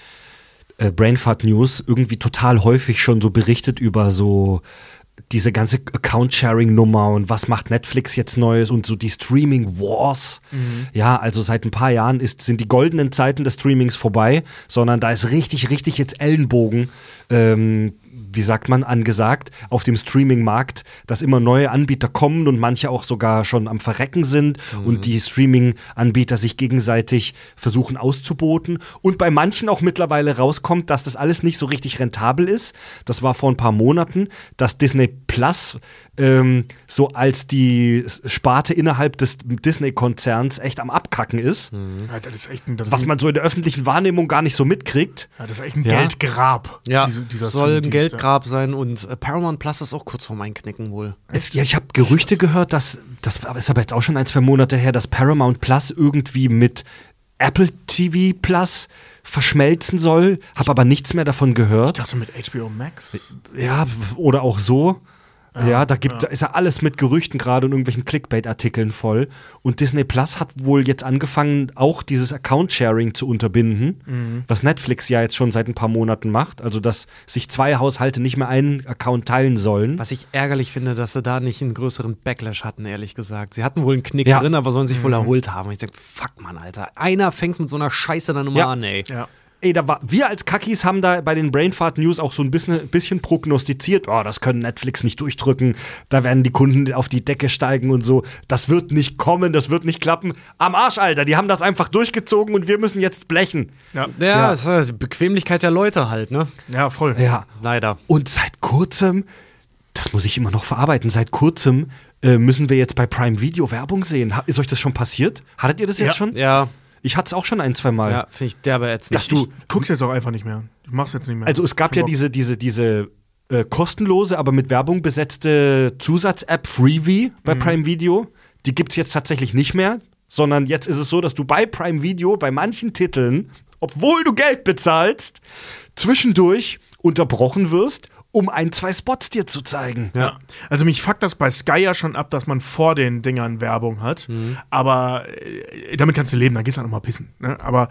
äh, Brainfart News irgendwie total häufig schon so berichtet über so diese ganze Account-Sharing-Nummer und was macht Netflix jetzt Neues und so die Streaming-Wars. Ja, also seit ein paar Jahren ist, sind die goldenen Zeiten des Streamings vorbei, sondern da ist richtig, richtig jetzt Ellenbogen, ähm, wie sagt man, angesagt auf dem Streaming-Markt, dass immer neue Anbieter kommen und manche auch sogar schon am Verrecken sind und die Streaming-Anbieter sich gegenseitig versuchen auszuboten und bei manchen auch mittlerweile rauskommt, dass das alles nicht so richtig rentabel ist. Das war vor ein paar Monaten, dass Disney Plus ähm, so als die Sparte innerhalb des Disney-Konzerns echt am Abkacken ist, Alter, das ist echt ein, das was ist ein, man so in der öffentlichen Wahrnehmung gar nicht so mitkriegt. ja, das ist echt ein Ja. Geldgrab. Ja, diese, dieser soll ein Streamingdienst, Geldgrab sein und äh, Paramount Plus ist auch kurz vorm Einknicken wohl. Jetzt, ja, ich habe Gerüchte gehört, dass, das ist aber jetzt auch schon ein, zwei Monate her, dass Paramount Plus irgendwie mit Apple T V Plus verschmelzen soll, habe aber nichts mehr davon Ich gehört. dachte mit H B O Max. Ja, oder auch so. Ja, Ja, da gibt, da ist ja alles mit Gerüchten gerade und irgendwelchen Clickbait-Artikeln voll. Und Disney Plus hat wohl jetzt angefangen, auch dieses Account-Sharing zu unterbinden, was Netflix ja jetzt schon seit ein paar Monaten macht. Also, dass sich zwei Haushalte nicht mehr einen Account teilen sollen. Was ich ärgerlich finde, dass sie da nicht einen größeren Backlash hatten, ehrlich gesagt. Sie hatten wohl einen Knick Ja. drin, aber sollen sich wohl erholt haben. Und ich sag, fuck man, Alter. Einer fängt mit so einer Scheiße dann immer Ja. an, ey. Ja. Ey, da war, wir als Kackis haben da bei den Brainfart News auch so ein bisschen, bisschen prognostiziert, oh, das können Netflix nicht durchdrücken, da werden die Kunden auf die Decke steigen und so. Das wird nicht kommen, das wird nicht klappen. Am Arsch, Alter, die haben das einfach durchgezogen und wir müssen jetzt blechen. Ja. Ja, Ja. das ist ja die Bequemlichkeit der Leute halt, ne? ja, voll. Ja. Leider. Und seit kurzem, das muss ich immer noch verarbeiten, seit kurzem äh, müssen wir jetzt bei Prime Video Werbung sehen. Ha, ist euch das schon passiert? Hattet ihr das jetzt Ja. schon? Ja, Ich hatte es auch schon ein, zwei Mal. ja, finde ich derbe ätzend. Dass du, Ich guck's jetzt auch einfach nicht mehr. Ich mach's jetzt nicht mehr. Also es gab Kein ja Bock. diese, diese, diese äh, kostenlose, aber mit Werbung besetzte Zusatz-App Freevee bei Prime Video. Die gibt's jetzt tatsächlich nicht mehr, sondern jetzt ist es so, dass du bei Prime Video bei manchen Titeln, obwohl du Geld bezahlst, zwischendurch unterbrochen wirst, um ein, zwei Spots dir zu zeigen. Ja. Also mich fuckt das bei Sky ja schon ab, dass man vor den Dingern Werbung hat. Aber äh, damit kannst du leben, dann gehst du halt noch mal pissen. Ne? Aber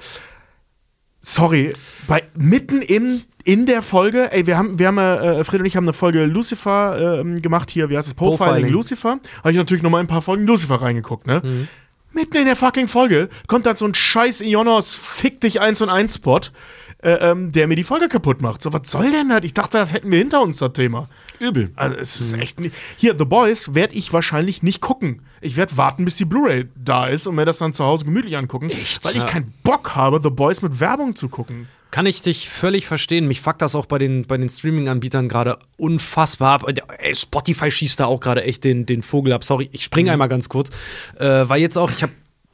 sorry, bei mitten in, in der Folge, ey, wir haben, wir haben äh, Fred und ich haben eine Folge Lucifer äh, gemacht hier, wie heißt es? Profiling, Profiling. Lucifer. Habe ich natürlich noch mal ein paar Folgen Lucifer reingeguckt, ne? Mitten in der fucking Folge kommt dann so ein scheiß Ionos Fick dich eins und eins Spot, äh, ähm, der mir die Folge kaputt macht. So, was soll denn das? Ich dachte, das hätten wir hinter uns, das Thema. Übel. Also, es ist echt nicht. Hier, The Boys werde ich wahrscheinlich nicht gucken. Ich werde warten, bis die Blu-ray da ist und mir das dann zu Hause gemütlich angucken. Echt? Weil ich ja. keinen Bock habe, The Boys mit Werbung zu gucken. Kann ich dich völlig verstehen. Mich fuckt das auch bei den, bei den Streaming-Anbietern gerade unfassbar ab. Ey, Spotify schießt da auch gerade echt den, den Vogel ab. Sorry, ich springe mhm. einmal ganz kurz. Äh, weil jetzt auch, ich habe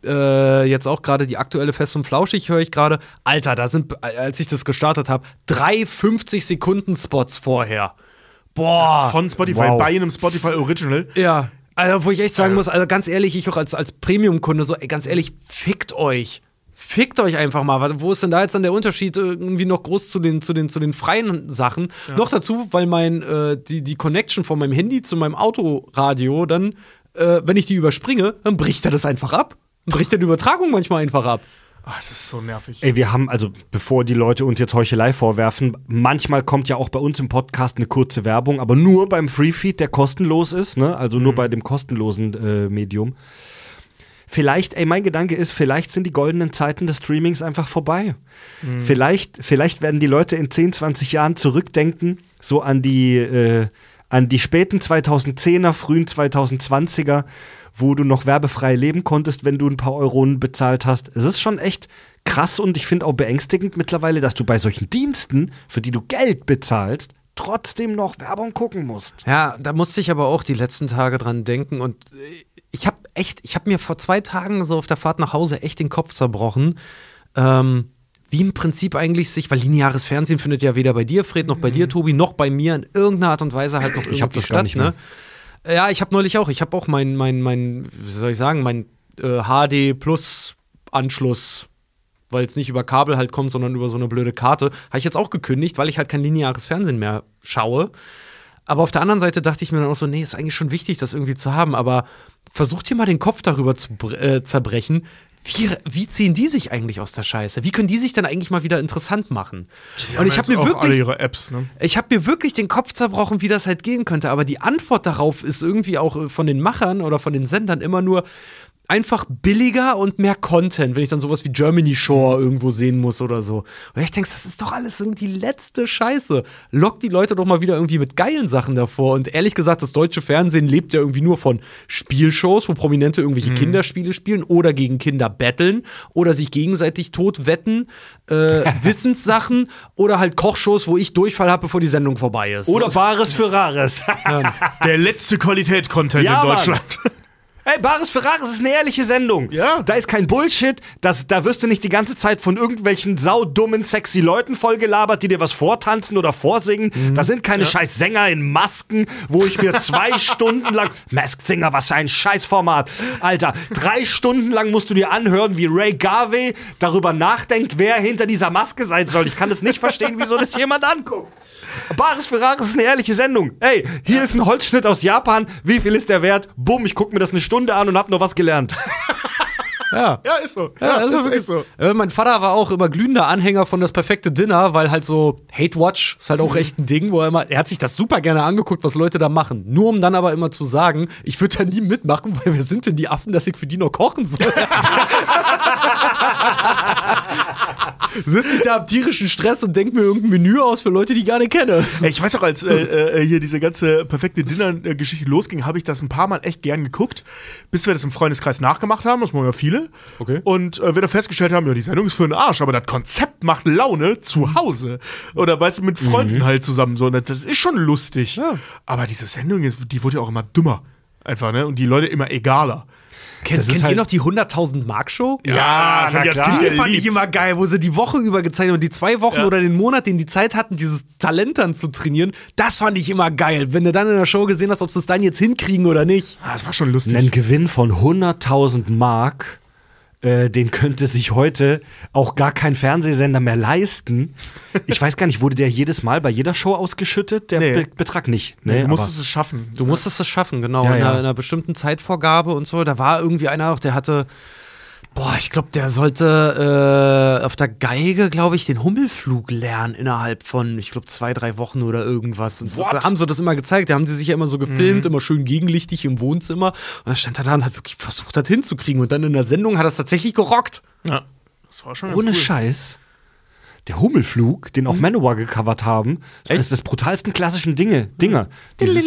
äh, jetzt auch gerade die aktuelle Fest und Flauschig, höre ich gerade. Alter, da sind, als ich das gestartet habe, drei fünfzig-Sekunden-Spots vorher. Boah. Von Spotify, wow. bei einem Spotify Original. Ja, also wo ich echt sagen muss, also ganz ehrlich, ich auch als, als Premium-Kunde so, ey, ganz ehrlich, fickt euch. Fickt euch einfach mal. Wo ist denn da jetzt dann der Unterschied irgendwie noch groß zu den, zu den, zu den freien Sachen? Ja. Noch dazu, weil mein, äh, die, die Connection von meinem Handy zu meinem Autoradio dann, äh, wenn ich die überspringe, dann bricht er das einfach ab. Dann bricht er die Übertragung manchmal einfach ab. Ah, es ist so nervig. Ey, wir haben, also bevor die Leute uns jetzt Heuchelei vorwerfen, manchmal kommt ja auch bei uns im Podcast eine kurze Werbung, aber nur beim Freefeed, der kostenlos ist, ne? Also nur mhm. bei dem kostenlosen äh, Medium. Vielleicht, ey, mein Gedanke ist, vielleicht sind die goldenen Zeiten des Streamings einfach vorbei. Mhm. Vielleicht, vielleicht werden die Leute in zehn, zwanzig Jahren zurückdenken, so an die, äh, an die späten zweitausendzehner, frühen zweitausendzwanziger, wo du noch werbefrei leben konntest, wenn du ein paar Euronen bezahlt hast. Es ist schon echt krass und ich finde auch beängstigend mittlerweile, dass du bei solchen Diensten, für die du Geld bezahlst, trotzdem noch Werbung gucken musst. Ja, da musste ich aber auch die letzten Tage dran denken und ich habe echt, ich habe mir vor zwei Tagen so auf der Fahrt nach Hause echt den Kopf zerbrochen, ähm, wie im Prinzip eigentlich sich, weil lineares Fernsehen findet ja weder bei dir, Fred, noch bei mhm. dir, Tobi, noch bei mir in irgendeiner Art und Weise halt noch irgendwie ich hab das statt, gar nicht mehr. Ne? Ja, ich habe neulich auch, ich habe auch mein, mein, mein, wie soll ich sagen, mein äh, H D Plus Anschluss, weil es nicht über Kabel halt kommt, sondern über so eine blöde Karte, habe ich jetzt auch gekündigt, weil ich halt kein lineares Fernsehen mehr schaue. Aber auf der anderen Seite dachte ich mir dann auch so, nee, ist eigentlich schon wichtig, das irgendwie zu haben, aber versucht ihr mal den Kopf darüber zu äh, zerbrechen, wie, wie ziehen die sich eigentlich aus der Scheiße? Wie können die sich dann eigentlich mal wieder interessant machen? Die und ich habe mir auch wirklich alle ihre Apps, ne? Ich habe mir wirklich den Kopf zerbrochen, wie das halt gehen könnte, aber die Antwort darauf ist irgendwie auch von den Machern oder von den Sendern immer nur einfach billiger und mehr Content, wenn ich dann sowas wie Germany Shore irgendwo sehen muss oder so. Und ich denke, das ist doch alles irgendwie die letzte Scheiße. Lockt die Leute doch mal wieder irgendwie mit geilen Sachen davor. Und ehrlich gesagt, das deutsche Fernsehen lebt ja irgendwie nur von Spielshows, wo Prominente irgendwelche mhm. Kinderspiele spielen oder gegen Kinder betteln oder sich gegenseitig tot wetten, äh, Wissenssachen oder halt Kochshows, wo ich Durchfall habe, bevor die Sendung vorbei ist. Oder Bares für Rares. Ja. Der letzte Qualität-Content ja, in Deutschland. Mann. Ey, Bares für Rares ist eine ehrliche Sendung. Ja. Da ist kein Bullshit. Das, da wirst du nicht die ganze Zeit von irgendwelchen saudummen, sexy Leuten vollgelabert, die dir was vortanzen oder vorsingen. Mhm. Da sind keine ja. scheiß Sänger in Masken, wo ich mir zwei Stunden lang Masked Singer, was für ein Scheißformat. Alter, drei Stunden lang musst du dir anhören, wie Ray Garvey darüber nachdenkt, wer hinter dieser Maske sein soll. Ich kann es nicht verstehen, wieso das jemand anguckt. Bares für Rares ist eine ehrliche Sendung. Ey, hier ja. ist ein Holzschnitt aus Japan. Wie viel ist der wert? Bumm, ich guck mir das eine Stunde an und hab noch was gelernt. Ja. Ja, ist so. Ja, ja ist, ist, ist so. Äh, mein Vater war auch immer glühender Anhänger von Das perfekte Dinner, weil halt so Hate Watch ist halt auch echt ein Ding, wo er immer, er hat sich das super gerne angeguckt, was Leute da machen. Nur um dann aber immer zu sagen, ich würde da nie mitmachen, weil wir sind denn die Affen, dass ich für die noch kochen soll. Sitze ich da am tierischen Stress und denke mir irgendein Menü aus für Leute, die ich gar nicht kenne. Ich weiß auch, als äh, äh, hier diese ganze perfekte Dinner-Geschichte losging, habe ich das ein paar Mal echt gern geguckt, bis wir das im Freundeskreis nachgemacht haben, das waren ja viele. Okay. Und äh, wir dann festgestellt haben, ja, die Sendung ist für den Arsch, aber das Konzept macht Laune zu Hause. Oder weißt du, mit Freunden mhm. halt zusammen so. Und das ist schon lustig. Ja. Aber diese Sendung, ist, die wurde ja auch immer dümmer. Einfach, ne? Und die Leute immer egaler. Kennt, kennt halt ihr noch die hunderttausend Mark Show? Ja, ja das na klar. Die fand ich immer geil, wo sie die Woche über gezeigt haben und die zwei Wochen ja. oder den Monat, den die Zeit hatten, dieses Talent dann zu trainieren, das fand ich immer geil. Wenn du dann in der Show gesehen hast, ob sie es dann jetzt hinkriegen oder nicht. Ah, das war schon lustig. Ein Gewinn von hunderttausend Mark, äh, den könnte sich heute auch gar kein Fernsehsender mehr leisten. Ich weiß gar nicht, wurde der jedes Mal bei jeder Show ausgeschüttet? Der nee. Be- Betrag nicht. Nee, nee, du musstest es schaffen. Du musstest es schaffen, genau. Ja, in, ja. einer, in einer bestimmten Zeitvorgabe und so. Da war irgendwie einer auch, der hatte, boah, ich glaube, der sollte äh, auf der Geige, glaube ich, den Hummelflug lernen innerhalb von, ich glaube, zwei, drei Wochen oder irgendwas. Und so, da haben sie das immer gezeigt. Da haben sie sich ja immer so gefilmt, mhm. immer schön gegenlichtig im Wohnzimmer. Und dann stand er da und hat wirklich versucht, das hinzukriegen. Und dann in der Sendung hat er es tatsächlich gerockt. Ja, das war schon ganz Ohne cool. Scheiß. der Hummelflug, den auch Mhm. Manowar gecovert haben. Das ist das brutalsten klassischen Dinge, Dinger. Dieses,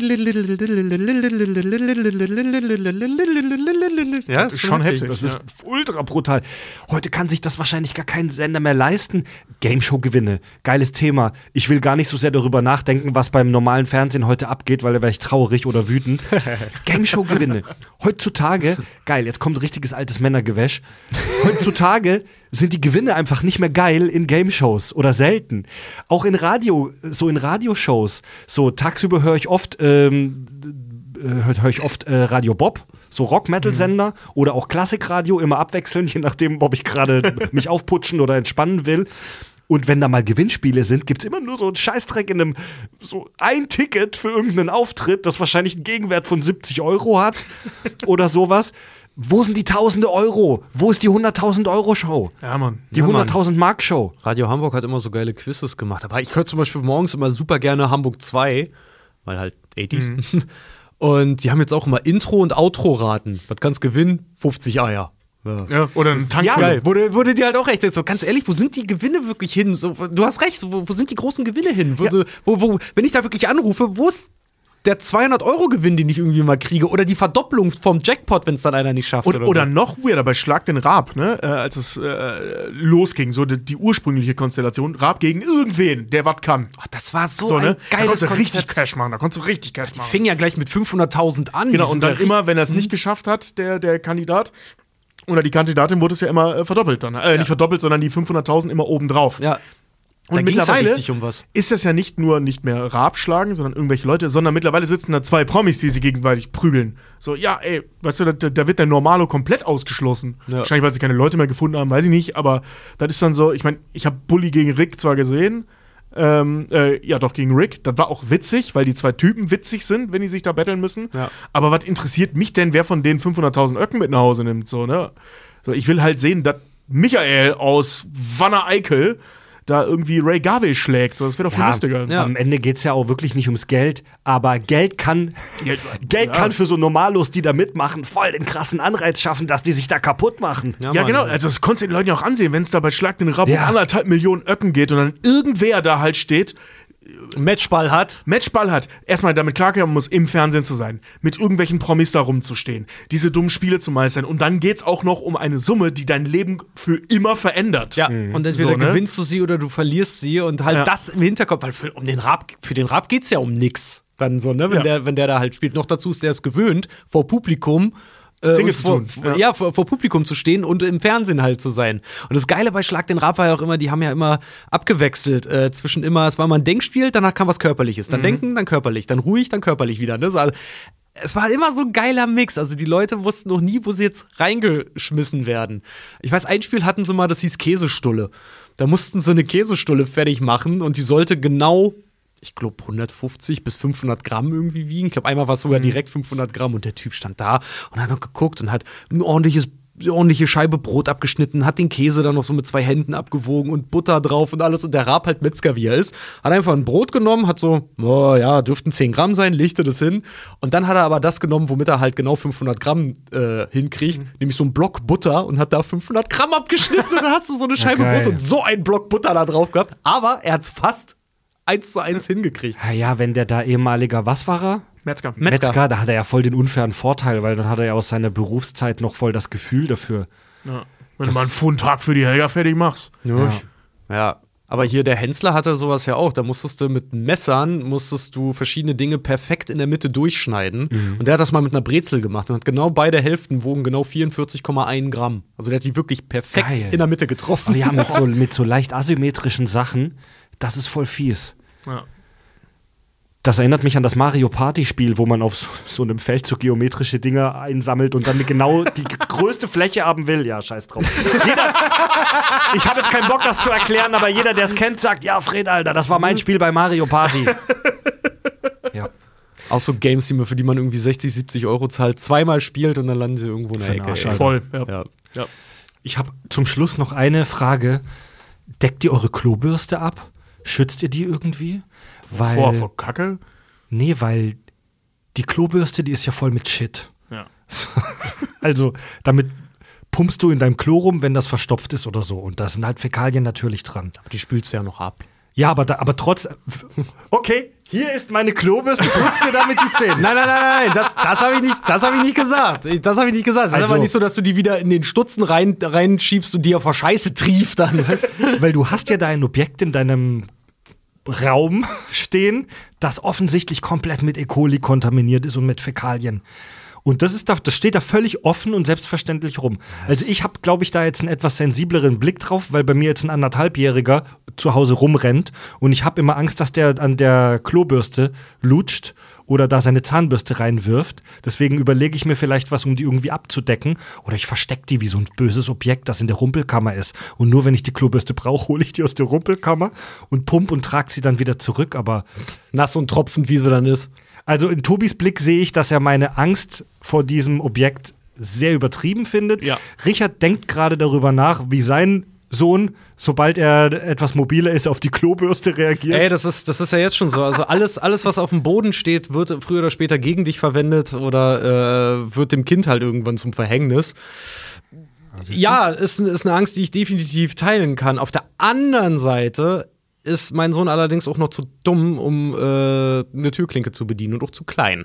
Ja, ist schon heftig. das ist ultra brutal. Heute kann sich das wahrscheinlich gar kein Sender mehr leisten. Gameshow-Gewinne, geiles Thema. Ich will gar nicht so sehr darüber nachdenken, was beim normalen Fernsehen heute abgeht, weil da wäre ich traurig oder wütend. Gameshow-Gewinne. Heutzutage, geil, jetzt kommt richtiges altes Männergewäsch. Heutzutage sind die Gewinne einfach nicht mehr geil in Game-Shows oder selten. Auch in Radio, so in Radioshows. So tagsüber höre ich oft, ähm, höre hör ich oft äh, Radio Bob, so Rock-Metal-Sender mhm. oder auch Klassikradio, immer abwechselnd, je nachdem, ob ich gerade mich aufputschen oder entspannen will. Und wenn da mal Gewinnspiele sind, gibt's immer nur so einen Scheißdreck in einem, so ein Ticket für irgendeinen Auftritt, das wahrscheinlich einen Gegenwert von siebzig Euro hat oder sowas. Wo sind die tausende Euro? Wo ist die hunderttausend Euro Show? Ja, Mann. Die Ja, Mann. hunderttausend Mark Show. Radio Hamburg hat immer so geile Quizzes gemacht. Aber ich höre zum Beispiel morgens immer super gerne Hamburg zwei, weil halt achtziger. Mhm. Und die haben jetzt auch immer Intro- und Outro-Raten. Was kannst du gewinnen? fünfzig Eier. Ja. Ja, oder ein Tank. Ja, geil. Wurde, wurde dir halt auch recht. So, ganz ehrlich, wo sind die Gewinne wirklich hin? So, du hast recht, so, wo, wo sind die großen Gewinne hin? Wo, Ja. so, wo, wo, wenn ich da wirklich anrufe, wo ist der zweihundert-Euro-Gewinn, den ich irgendwie mal kriege? Oder die Verdopplung vom Jackpot, wenn es dann einer nicht schafft? Oder, oder, oder so. noch weirder, bei Schlag den Raab, ne? Äh, als es äh, losging, so die, die ursprüngliche Konstellation, Raab gegen irgendwen, der was kann. Ach, das war so, So, ein ne? Da geiles konntest du richtig Konzept. Cash machen, da konntest du richtig Cash machen. Fing ja gleich mit fünfhunderttausend an. Genau, Die und sind dann ja immer, wenn er es nicht geschafft hat, der, der Kandidat, oder die Kandidatin, wurde es ja immer äh, verdoppelt dann. Äh, nicht verdoppelt, sondern die fünfhunderttausend immer obendrauf. Ja. Und Da ging's ja mittlerweile richtig um was. ist das ja nicht nur nicht mehr Raab schlagen, sondern irgendwelche Leute, sondern mittlerweile sitzen da zwei Promis, die sich gegenseitig prügeln. So, ja, ey, weißt du, da, da wird der Normalo komplett ausgeschlossen. Ja. Wahrscheinlich, weil sie keine Leute mehr gefunden haben, weiß ich nicht, aber das ist dann so, ich meine, ich habe Bully gegen Rick zwar gesehen, ähm, äh, ja doch, gegen Rick, das war auch witzig, weil die zwei Typen witzig sind, wenn die sich da betteln müssen. Ja. Aber was interessiert mich denn, wer von denen fünfhunderttausend Öcken mit nach Hause nimmt, so, ne? So, ich will halt sehen, dass Michael aus Wanne-Eickel da irgendwie Ray Garvey schlägt. So, das wäre doch viel Ja, lustiger. Ja. Am Ende geht's ja auch wirklich nicht ums Geld, aber Geld kann, Geld- Geld ja. kann für so Normalos, die da mitmachen, voll den krassen Anreiz schaffen, dass die sich da kaputt machen. Ja, Mann. genau. Also das konntest du den Leuten ja auch ansehen, wenn es da bei Schlag den Raab um Ja. anderthalb Millionen Öcken geht und dann irgendwer da halt steht, Matchball hat. Matchball hat, erstmal damit klarkommen muss, im Fernsehen zu sein, mit irgendwelchen Promis da rumzustehen, diese dummen Spiele zu meistern und dann geht's auch noch um eine Summe, die dein Leben für immer verändert. Ja, und entweder So, ne? gewinnst du sie oder du verlierst sie und halt Ja. das im Hinterkopf, weil für, um den Raab, für den Raab geht's ja um nix. Dann so, ne, wenn, Ja. der, wenn der da halt spielt. Noch dazu ist der es gewöhnt, vor Publikum äh, Dinge und zu vor, tun, vor- ja. Ja, vor, vor Publikum zu stehen und im Fernsehen halt zu sein. Und das Geile bei Schlag den Raab war ja auch immer, die haben ja immer abgewechselt äh, zwischen immer, es war mal ein Denkspiel, danach kam was Körperliches. Dann denken, dann körperlich, dann ruhig, dann körperlich wieder. Ne? So, also, es war immer so ein geiler Mix. Also die Leute wussten noch nie, wo sie jetzt reingeschmissen werden. Ich weiß, ein Spiel hatten sie mal, das hieß Käsestulle. Da mussten sie eine Käsestulle fertig machen und die sollte genau, ich glaube, hundertfünfzig bis fünfhundert Gramm irgendwie wiegen. Ich glaube, einmal war es sogar direkt fünfhundert Gramm und der Typ stand da und hat noch geguckt und hat ein ordentliches eine ordentliche Scheibe Brot abgeschnitten, hat den Käse dann noch so mit zwei Händen abgewogen und Butter drauf und alles. Und der Raab halt Metzger, wie er ist, hat einfach ein Brot genommen, hat so, oh ja, dürften zehn Gramm sein, legte das hin. Und dann hat er aber das genommen, womit er halt genau fünfhundert Gramm äh, hinkriegt, nämlich so einen Block Butter und hat da fünfhundert Gramm abgeschnitten. Und dann hast du so eine Scheibe geil. Brot und so einen Block Butter da drauf gehabt. Aber er hat's fast eins zu eins hingekriegt. Ja, ja, wenn der da ehemaliger, was war er? Metzger. Metzger. Metzger, da hat er ja voll den unfairen Vorteil, weil dann hat er ja aus seiner Berufszeit noch voll das Gefühl dafür. Ja. Wenn Das- du mal einen Pfund-Tag für die Helga fertig machst. Ja. ja. Aber hier der Hensler hatte sowas ja auch. Da musstest du mit Messern, musstest du verschiedene Dinge perfekt in der Mitte durchschneiden. Und der hat das mal mit einer Brezel gemacht und hat genau beide Hälften wogen genau vierundvierzig Komma eins Gramm. Also der hat die wirklich perfekt Geil. in der Mitte getroffen. Aber ja, mit so, mit so leicht asymmetrischen Sachen, das ist voll fies. Ja. Das erinnert mich an das Mario Party-Spiel, wo man auf so, so einem Feld so geometrische Dinge einsammelt und dann genau die größte Fläche haben will. Ja, scheiß drauf. Jeder, ich habe jetzt keinen Bock, das zu erklären, aber jeder, der es kennt, sagt, ja, Fred, Alter, das war mein Spiel bei Mario Party. Ja. Auch so Games, die man, für die man irgendwie sechzig, siebzig Euro zahlt, zweimal spielt und dann landen sie irgendwo in der Für den Ecke. Arsch, ey. Alter. Voll. Ja. Ja. Ja. Ich habe zum Schluss noch eine Frage. Deckt ihr eure Klobürste ab? Schützt ihr die irgendwie? Weil, Vor, vor Kacke. Nee, weil die Klobürste, die ist ja voll mit Shit. Ja. Also, damit pumpst du in deinem Klo rum, wenn das verstopft ist oder so. Und da sind halt Fäkalien natürlich dran. Aber die spülst du ja noch ab. Ja, aber, da, aber trotz. Okay, hier ist meine Klobürste, putzt dir damit die Zähne. Nein, nein, nein, nein, das, das habe ich, hab ich nicht gesagt. Das habe ich nicht gesagt. Es ist Also- aber nicht so, dass du die wieder in den Stutzen rein, reinschiebst und die auf der Scheiße trieft dann. Weißt? Weil du hast ja da ein Objekt in deinem Raum stehen, das offensichtlich komplett mit E. coli kontaminiert ist und mit Fäkalien. Und das, ist da, das steht da völlig offen und selbstverständlich rum. Also ich habe, glaube ich, da jetzt einen etwas sensibleren Blick drauf, weil bei mir jetzt ein anderthalbjähriger zu Hause rumrennt und ich habe immer Angst, dass der an der Klobürste lutscht oder da seine Zahnbürste reinwirft. Deswegen überlege ich mir vielleicht was, um die irgendwie abzudecken. Oder ich verstecke die wie so ein böses Objekt, das in der Rumpelkammer ist. Und nur wenn ich die Klobürste brauche, hole ich die aus der Rumpelkammer und pump und trage sie dann wieder zurück. Aber Nass und tropfend, wie sie dann ist. also in Tobis Blick sehe ich, dass er meine Angst vor diesem Objekt sehr übertrieben findet. Ja. Richard denkt gerade darüber nach, wie sein Sohn, sobald er etwas mobiler ist, auf die Klobürste reagiert. Ey, das ist, das ist ja jetzt schon so. Also alles, alles, was auf dem Boden steht, wird früher oder später gegen dich verwendet oder äh, wird dem Kind halt irgendwann zum Verhängnis. Ja, ist, ist eine Angst, die ich definitiv teilen kann. Auf der anderen Seite ist mein Sohn allerdings auch noch zu dumm, um äh, eine Türklinke zu bedienen und auch zu klein.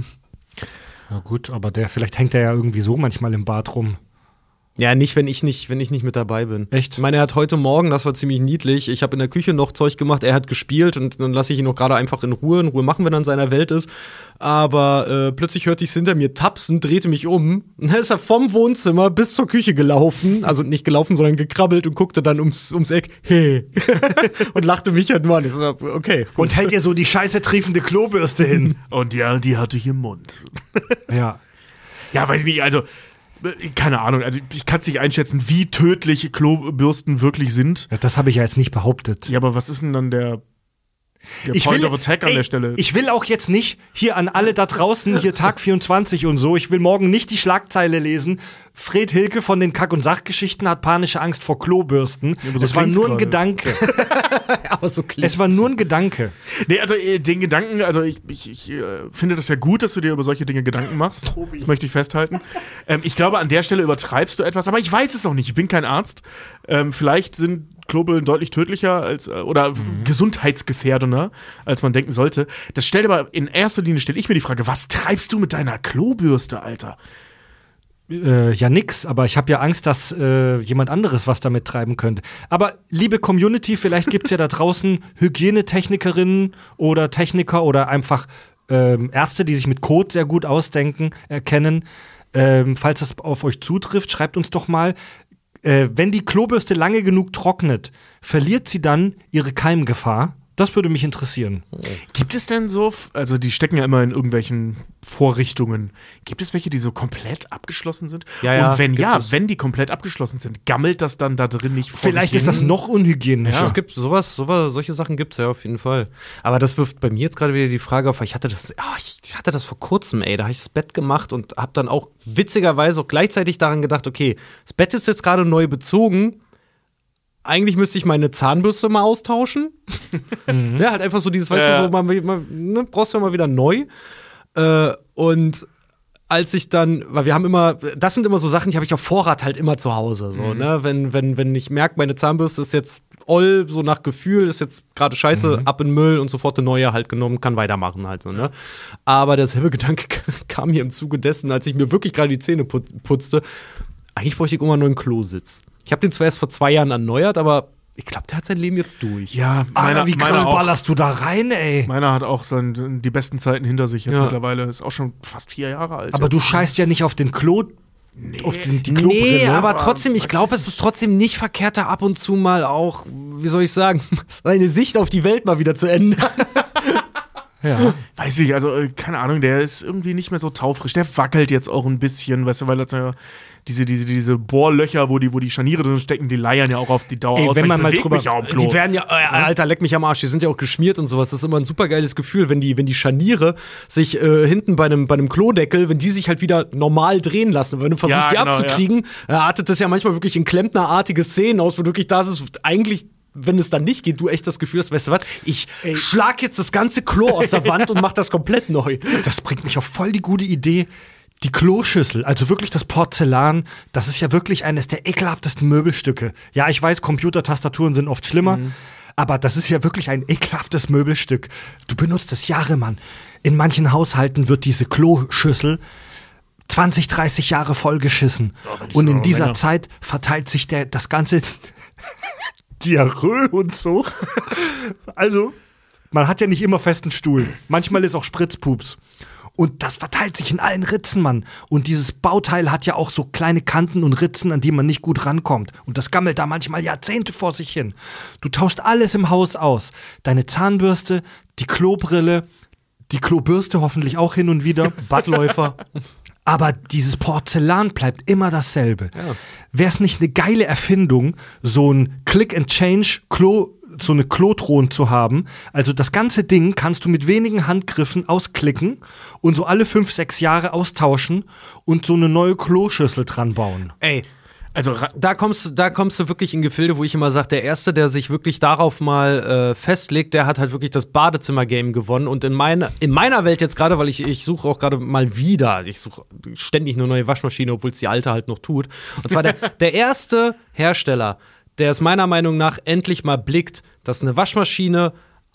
Ja gut, aber der, vielleicht hängt er ja irgendwie so manchmal im Bad rum. Ja, nicht, wenn ich nicht, wenn ich nicht mit dabei bin. Echt? Ich meine, er hat heute Morgen, das war ziemlich niedlich, ich habe in der Küche noch Zeug gemacht, er hat gespielt und dann lasse ich ihn noch gerade einfach in Ruhe. In Ruhe machen, wenn er in seiner Welt ist. Aber äh, plötzlich hörte ich es hinter mir tapsen, drehte mich um. Und dann ist er vom Wohnzimmer bis zur Küche gelaufen. Also nicht gelaufen, sondern gekrabbelt und guckte dann ums, ums Eck. Hey. Und lachte mich halt nur an. Ich so, okay. Und hält dir so die scheiße triefende Klobürste hin. Und ja, die hatte ich im Mund. Ja. Ja, weiß ich nicht, also keine Ahnung, also ich kann es nicht einschätzen, wie tödlich Klobürsten wirklich sind. Ja, das habe ich ja jetzt nicht behauptet. Ja, aber was ist denn dann der, der Ich Point will, of Attack an ey, der Stelle? ich will auch jetzt nicht hier an alle da draußen, hier Tag vierundzwanzig und so, ich will morgen nicht die Schlagzeile lesen. Fred Hilke von den Kack- und Sachgeschichten hat panische Angst vor Klobürsten. aber so Es war klingt's nur ein gerade. Gedanke. Aber so klingt Es war nur ein Gedanke. Nee, also äh, den Gedanken, also ich, ich, ich äh, finde das ja gut, dass du dir über solche Dinge Gedanken machst. Das möchte ich festhalten. Ähm, ich glaube, an der Stelle übertreibst du etwas, aber ich weiß es auch nicht. Ich bin kein Arzt. Ähm, vielleicht sind Klobeln deutlich tödlicher als äh, oder Mhm. gesundheitsgefährdender, als man denken sollte. Das stellt aber in erster Linie, stelle ich mir die Frage, was treibst du mit deiner Klobürste, Alter? Äh, ja, nix, aber ich habe ja Angst, dass äh, jemand anderes was damit treiben könnte. Aber liebe Community, vielleicht gibt's ja da draußen Hygienetechnikerinnen oder Techniker oder einfach ähm, Ärzte, die sich mit Code sehr gut ausdenken, erkennen. Ähm, falls das auf euch zutrifft, schreibt uns doch mal, äh, wenn die Klobürste lange genug trocknet, verliert sie dann ihre Keimgefahr? Das würde mich interessieren. Gibt es denn so, also die stecken ja immer in irgendwelchen Vorrichtungen, gibt es welche, die so komplett abgeschlossen sind? Ja, ja, Und wenn gibt ja, es. wenn die komplett abgeschlossen sind, gammelt das dann da drin nicht vor Vielleicht sich ist das hin? noch unhygienischer. Es gibt sowas, sowas, solche Sachen gibt es ja auf jeden Fall. Aber das wirft bei mir jetzt gerade wieder die Frage auf, weil ich hatte das, ah, ich hatte das vor kurzem, ey, da habe ich das Bett gemacht und habe dann auch witzigerweise auch gleichzeitig daran gedacht, okay, das Bett ist jetzt gerade neu bezogen. Eigentlich müsste ich meine Zahnbürste mal austauschen. Ja, halt einfach so dieses, weißt Ja. du, so, mal, mal, ne, brauchst du ja mal wieder neu. Äh, und als ich dann, weil wir haben immer, das sind immer so Sachen, die habe ich auf Vorrat halt immer zu Hause. So, ne? Wenn, wenn, wenn ich merke, meine Zahnbürste ist jetzt oll, so nach Gefühl, ist jetzt gerade scheiße, ab in den Müll und sofort eine neue halt genommen, kann weitermachen halt so, ne? Aber derselbe Gedanke kam mir im Zuge dessen, als ich mir wirklich gerade die Zähne put putzte. Eigentlich bräuchte ich immer einen neuen Klositz. Ich habe den zwar erst vor zwei Jahren erneuert, aber ich glaube, der hat sein Leben jetzt durch. Ja, Alter, meiner, wie krass meiner, auch, ballerst du da rein, ey? meiner hat auch sein, die besten Zeiten hinter sich jetzt Ja. mittlerweile. Ist auch schon fast vier Jahre alt. Aber du scheißt ja nicht auf den Klo, auf den, die Klobrille. Nee, aber aber trotzdem, ich was- glaube, es ist trotzdem nicht verkehrt, da ab und zu mal auch, wie soll ich sagen, seine Sicht auf die Welt mal wieder zu ändern. Ja. Weiß nicht, also äh, keine Ahnung, der ist irgendwie nicht mehr so taufrisch. Der wackelt jetzt auch ein bisschen, weißt du, weil er ja diese, diese, diese Bohrlöcher, wo die, wo die Scharniere drin stecken, die leiern ja auch auf die Dauer Ey, aus. wenn weil man ich mal beweg drüber- mich ja am Klo. Die werden ja, äh, Alter, leck mich am Arsch, die sind ja auch geschmiert und sowas. Das ist immer ein super geiles Gefühl, wenn die, wenn die Scharniere sich äh, hinten bei einem, bei einem Klodeckel, wenn die sich halt wieder normal drehen lassen. Wenn du versuchst, Ja, sie genau, abzukriegen, äh, artet das ja manchmal wirklich in klempnerartige Szenen aus, wo du wirklich da ist, eigentlich. Wenn es dann nicht geht, du echt das Gefühl hast, weißt du was, ich schlag jetzt das ganze Klo aus der Wand und mach das komplett neu. Das bringt mich auf voll die gute Idee. Die Kloschüssel, also wirklich das Porzellan, das ist ja wirklich eines der ekelhaftesten Möbelstücke. Ja, ich weiß, Computertastaturen sind oft schlimmer, mhm. aber das ist ja wirklich ein ekelhaftes Möbelstück. Du benutzt es Jahre, Mann. In manchen Haushalten wird diese Kloschüssel zwanzig, dreißig Jahre vollgeschissen. Oh, und in dieser länger. Zeit verteilt sich der, das ganze Diarrhoe und so. Also, man hat ja nicht immer festen Stuhl. Manchmal ist auch Spritzpups. Und das verteilt sich in allen Ritzen, Mann. Und dieses Bauteil hat ja auch so kleine Kanten und Ritzen, an die man nicht gut rankommt. Und das gammelt da manchmal Jahrzehnte vor sich hin. Du tauscht alles im Haus aus. Deine Zahnbürste, die Klobrille, die Klobürste hoffentlich auch hin und wieder. Badläufer. Aber dieses Porzellan bleibt immer dasselbe. Ja. Wäre es nicht eine geile Erfindung, so ein Click-and-Change-Klo so eine Klotron zu haben. Also das ganze Ding kannst du mit wenigen Handgriffen ausklicken und so alle fünf, sechs Jahre austauschen und so eine neue Kloschüssel dran bauen. Ey, also da kommst, da kommst du wirklich in Gefilde, wo ich immer sage, der Erste, der sich wirklich darauf mal äh, festlegt, der hat halt wirklich das Badezimmer-Game gewonnen. Und in, meine, in meiner Welt jetzt gerade, weil ich, ich suche auch gerade mal wieder, ich suche ständig eine neue Waschmaschine, obwohl es die alte halt noch tut. Und zwar der, der erste Hersteller, der es meiner Meinung nach endlich mal blickt, dass eine Waschmaschine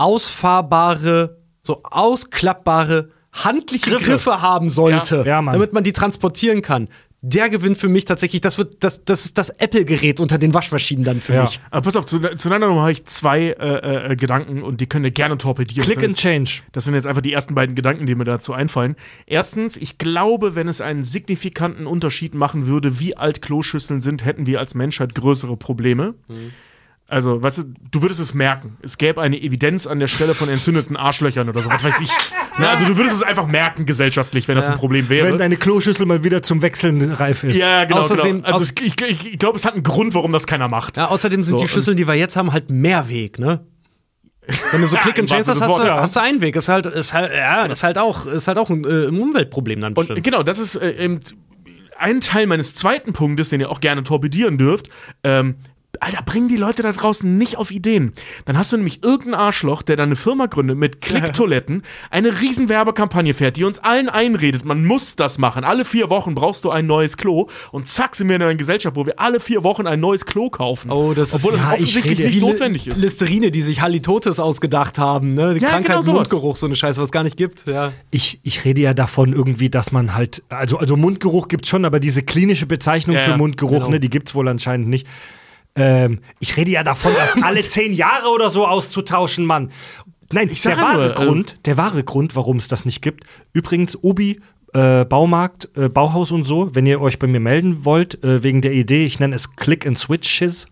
ausfahrbare, so ausklappbare, handliche Griffe, Griffe haben sollte, ja, ja, damit man die transportieren kann. Der gewinnt für mich tatsächlich, das wird das, das ist das Apple-Gerät unter den Waschmaschinen dann für ja. mich. Aber pass auf, zu, zueinander noch habe ich zwei äh, äh, Gedanken und die können wir gerne torpedieren. Click and Change. Das sind jetzt einfach die ersten beiden Gedanken, die mir dazu einfallen. Erstens, ich glaube, wenn es einen signifikanten Unterschied machen würde, wie alt Kloschüsseln sind, hätten wir als Menschheit größere Probleme. Mhm. Also, weißt du, du würdest es merken. Es gäbe eine Evidenz an der Stelle von entzündeten Arschlöchern oder so, was weiß ich. Na, also, du würdest es einfach merken gesellschaftlich, wenn ja. das ein Problem wäre. Wenn deine Kloschüssel mal wieder zum Wechseln reif ist. Ja, genau. Außerdem, genau. Also, es, ich, ich, ich glaube, es hat einen Grund, warum das keiner macht. Ja, außerdem sind so, die Schüsseln, die wir jetzt haben, halt Mehrweg, ne? Wenn du so Click and Change hast, hast, du, hast du einen Weg. Ist halt, ist halt, ja, ist halt auch, ist halt auch ein, äh, ein Umweltproblem dann bestimmt. Und genau, das ist äh, eben ein Teil meines zweiten Punktes, den ihr auch gerne torpedieren dürft. Ähm, Alter, bringen die Leute da draußen nicht auf Ideen. Dann hast du nämlich irgendeinen Arschloch, der da eine Firma gründet mit Klicktoiletten, eine riesen Werbekampagne fährt, die uns allen einredet, man muss das machen. Alle vier Wochen brauchst du ein neues Klo und zack sind wir in einer Gesellschaft, wo wir alle vier Wochen ein neues Klo kaufen. Oh, das Obwohl ist, das ja, offensichtlich rede, nicht notwendig ist. Listerine, die sich Halitotis ausgedacht haben, ne? Die ja, Krankheit genau Mundgeruch, so eine Scheiße, was es gar nicht gibt. Ja. Ich, ich rede ja davon irgendwie, dass man halt, also, also Mundgeruch gibt's schon, aber diese klinische Bezeichnung ja, für Mundgeruch, genau. ne, die gibt's wohl anscheinend nicht. Ähm, ich rede ja davon, das alle zehn Jahre oder so auszutauschen, Mann. Nein, ich der wahre nur, Grund, ähm, der wahre Grund, warum es das nicht gibt. Übrigens, Obi, äh, Baumarkt, äh, Bauhaus und so, wenn ihr euch bei mir melden wollt, äh, wegen der Idee, ich nenne es Click and Switch Shiz.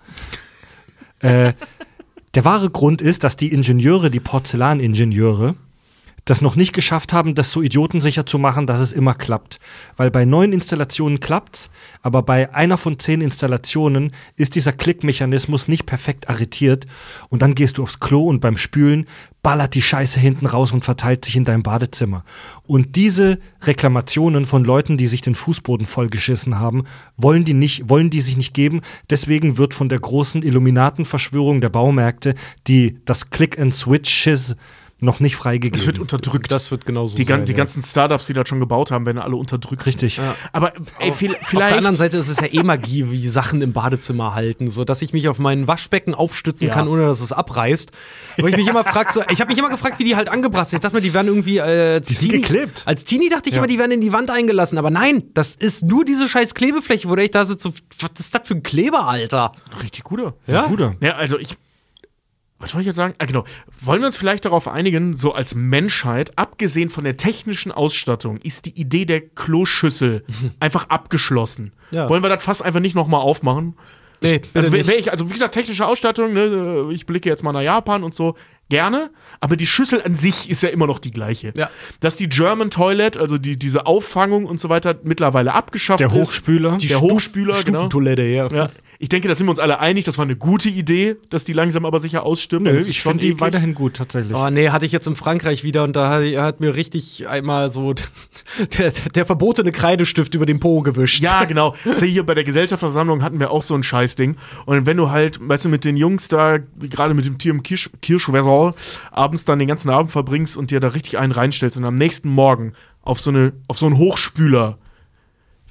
äh, der wahre Grund ist, dass die Ingenieure, die Porzellaningenieure, das noch nicht geschafft haben, das so idiotensicher zu machen, dass es immer klappt. Weil bei neuen Installationen klappt's, aber bei einer von zehn Installationen ist dieser Klickmechanismus nicht perfekt arretiert und dann gehst du aufs Klo und beim Spülen ballert die Scheiße hinten raus und verteilt sich in deinem Badezimmer. Und diese Reklamationen von Leuten, die sich den Fußboden vollgeschissen haben, wollen die nicht, wollen die sich nicht geben. Deswegen wird von der großen Illuminatenverschwörung der Baumärkte die das Click-and-Switch-Shiz noch nicht freigegeben. Das wird unterdrückt. Das wird genauso die, sein. Die ja. ganzen Startups, die das schon gebaut haben, werden alle unterdrückt. Richtig. Ja. Aber ey, vielleicht. Auf der anderen Seite ist es ja eh Magie, wie Sachen im Badezimmer halten, so dass ich mich auf mein Waschbecken aufstützen ja. kann, ohne dass es abreißt. Wo ich mich immer frage, so, ich habe mich immer gefragt, wie die halt angebracht sind. Ich dachte mir, die werden irgendwie äh, als die sind Teenie, geklebt. Als Teenie dachte ich ja. immer, die werden in die Wand eingelassen. Aber nein, das ist nur diese scheiß Klebefläche, wo ich da sitze. Was ist das für ein Kleber, Alter? Richtig guter. Ja? Guter. Ja, also ich. Was wollte ich jetzt sagen? Ah, genau. Wollen wir uns vielleicht darauf einigen, so als Menschheit, abgesehen von der technischen Ausstattung, ist die Idee der Kloschüssel einfach abgeschlossen. Ja. Wollen wir das fast einfach nicht nochmal aufmachen? Nee, also, wär, wär ich, also, wie gesagt, technische Ausstattung, ne, ich blicke jetzt mal nach Japan und so, gerne, aber die Schüssel an sich ist ja immer noch die gleiche. Ja. Dass die German Toilet, also die, diese Auffangung und so weiter, mittlerweile abgeschafft Der ist. Hochspüler. Die der Hochspüler, genau. Stufentoilette, ja. Ja. Ich denke, da sind wir uns alle einig, das war eine gute Idee, dass die langsam aber sicher ausstimmt. Nö, Das ist ich schon finde die eklig. weiterhin gut, tatsächlich. Oh nee, hatte ich jetzt in Frankreich wieder und da hat, hat mir richtig einmal so der, der verbotene Kreidestift über den Po gewischt. Ja, genau. Das hier bei der Gesellschaftsversammlung hatten wir auch so ein Scheißding. Und wenn du halt, weißt du, mit den Jungs da, gerade mit dem Tier im Kirsch, Kirschwässer, abends dann den ganzen Abend verbringst und dir da richtig einen reinstellst und am nächsten Morgen auf so, eine, auf so einen Hochspüler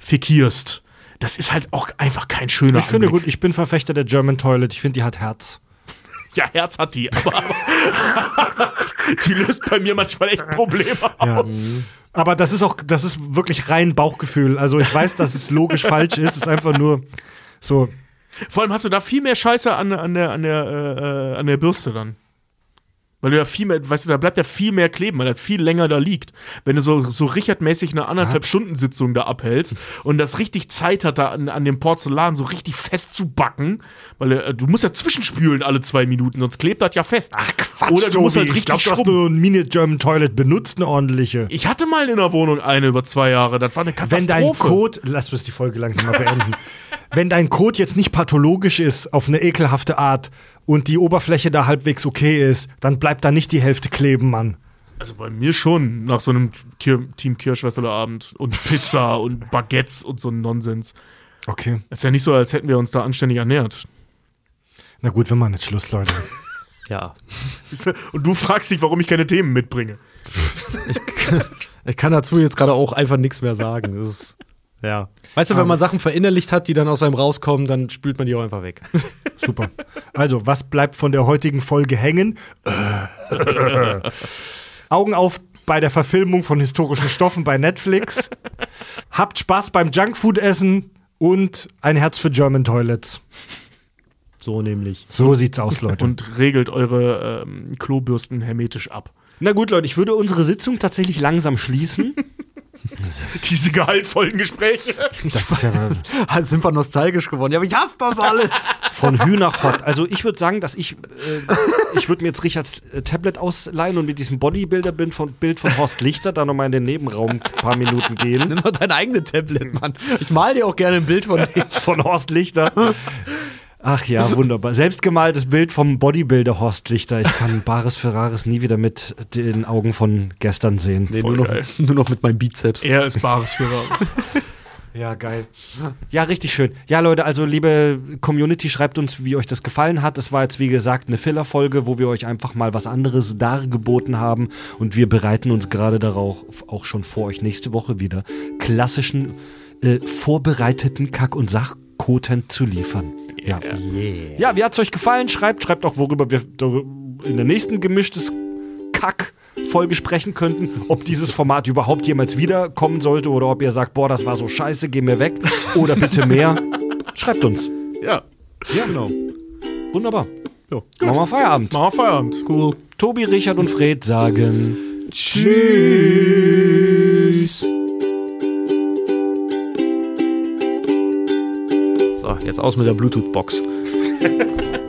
fekierst, das ist halt auch einfach kein schöner Ich finde Anblick. gut, ich bin Verfechter der German Toilet. Ich finde, die hat Herz. Ja, Herz hat die, aber, aber die löst bei mir manchmal echt Probleme Ja. aus. Aber das ist auch, das ist wirklich rein Bauchgefühl. Also ich weiß, dass es logisch falsch ist. Es ist einfach nur so. Vor allem hast du da viel mehr Scheiße an, an, der, an, der, äh, an der Bürste dann. Weil du da viel mehr, weißt du, da bleibt ja viel mehr kleben, weil das viel länger da liegt. Wenn du so, so Richard-mäßig eine anderthalb Stunden Sitzung da abhältst und das richtig Zeit hat, da an, an dem Porzellan so richtig fest zu backen, weil äh, du musst ja zwischenspülen alle zwei Minuten, sonst klebt das ja fest. Ach Quatsch, Oder du musst halt Tobi. richtig Ich glaube, du hast schrubben. nur ein Mini-German Toilet benutzt, eine ordentliche. Ich hatte mal in der Wohnung eine über zwei Jahre, das war eine Wenn Katastrophe. dein Code, lass uns die Folge langsam mal beenden. Wenn dein Code jetzt nicht pathologisch ist, auf eine ekelhafte Art und die Oberfläche da halbwegs okay ist, dann bleibt da nicht die Hälfte kleben, Mann. Also bei mir schon, nach so einem Kir- Team Kirschwässerabend und Pizza und Baguettes und so ein Nonsens. Okay. Ist ja nicht so, als hätten wir uns da anständig ernährt. Na gut, wir machen jetzt Schluss, Leute. Ja. Siehst du? Und du fragst dich, warum ich keine Themen mitbringe. Ich kann dazu jetzt gerade auch einfach nichts mehr sagen. Das ist, ja. Weißt du, wenn man Sachen verinnerlicht hat, die dann aus einem rauskommen, dann spült man die auch einfach weg. Super. Also, was bleibt von der heutigen Folge hängen? Augen auf bei der Verfilmung von historischen Stoffen bei Netflix. Habt Spaß beim Junkfood-Essen und ein Herz für German Toilets. So nämlich. So sieht's aus, Leute. Und regelt eure ähm, Klobürsten hermetisch ab. Na gut, Leute, ich würde unsere Sitzung tatsächlich langsam schließen. Diese gehaltvollen Gespräche. Das ist ja Jetzt sind wir nostalgisch geworden. Ja, aber ich hasse das alles. von Hü nach Hot. Also ich würde sagen, dass ich, äh, ich würde mir jetzt Richards äh, Tablet ausleihen und mit diesem Bodybuilder-Bild von, Bild von Horst Lichter da nochmal in den Nebenraum ein paar Minuten gehen. Nimm doch dein eigenes Tablet, Mann. Ich mal dir auch gerne ein Bild von dem. Von Horst Lichter. Ach ja, wunderbar. Selbstgemaltes Bild vom Bodybuilder Horst Lichter. Ich kann Bares Ferraris nie wieder mit den Augen von gestern sehen. Nee, Voll nur, noch, geil. nur noch mit meinem Bizeps. Er ist bares Führer. Ja, geil. Ja, richtig schön. Ja, Leute, also liebe Community, schreibt uns, wie euch das gefallen hat. Es war jetzt, wie gesagt, eine Filler-Folge, wo wir euch einfach mal was anderes dargeboten haben. Und wir bereiten uns gerade darauf auch schon vor, euch nächste Woche wieder klassischen, äh, vorbereiteten Kack- und Sachkoten zu liefern. Ja. Yeah. Ja, wie hat's euch gefallen? Schreibt, schreibt auch, worüber wir in der nächsten gemischtes Kack-Folge sprechen könnten. Ob dieses Format überhaupt jemals wiederkommen sollte oder ob ihr sagt, boah, das war so scheiße, geh mir weg. Oder bitte mehr. Schreibt uns. Ja, Ja, genau. Wunderbar. jo. Machen wir Feierabend. Machen wir Feierabend. Cool. Tobi, Richard und Fred sagen Tschüss. So, jetzt aus mit der Bluetooth-Box.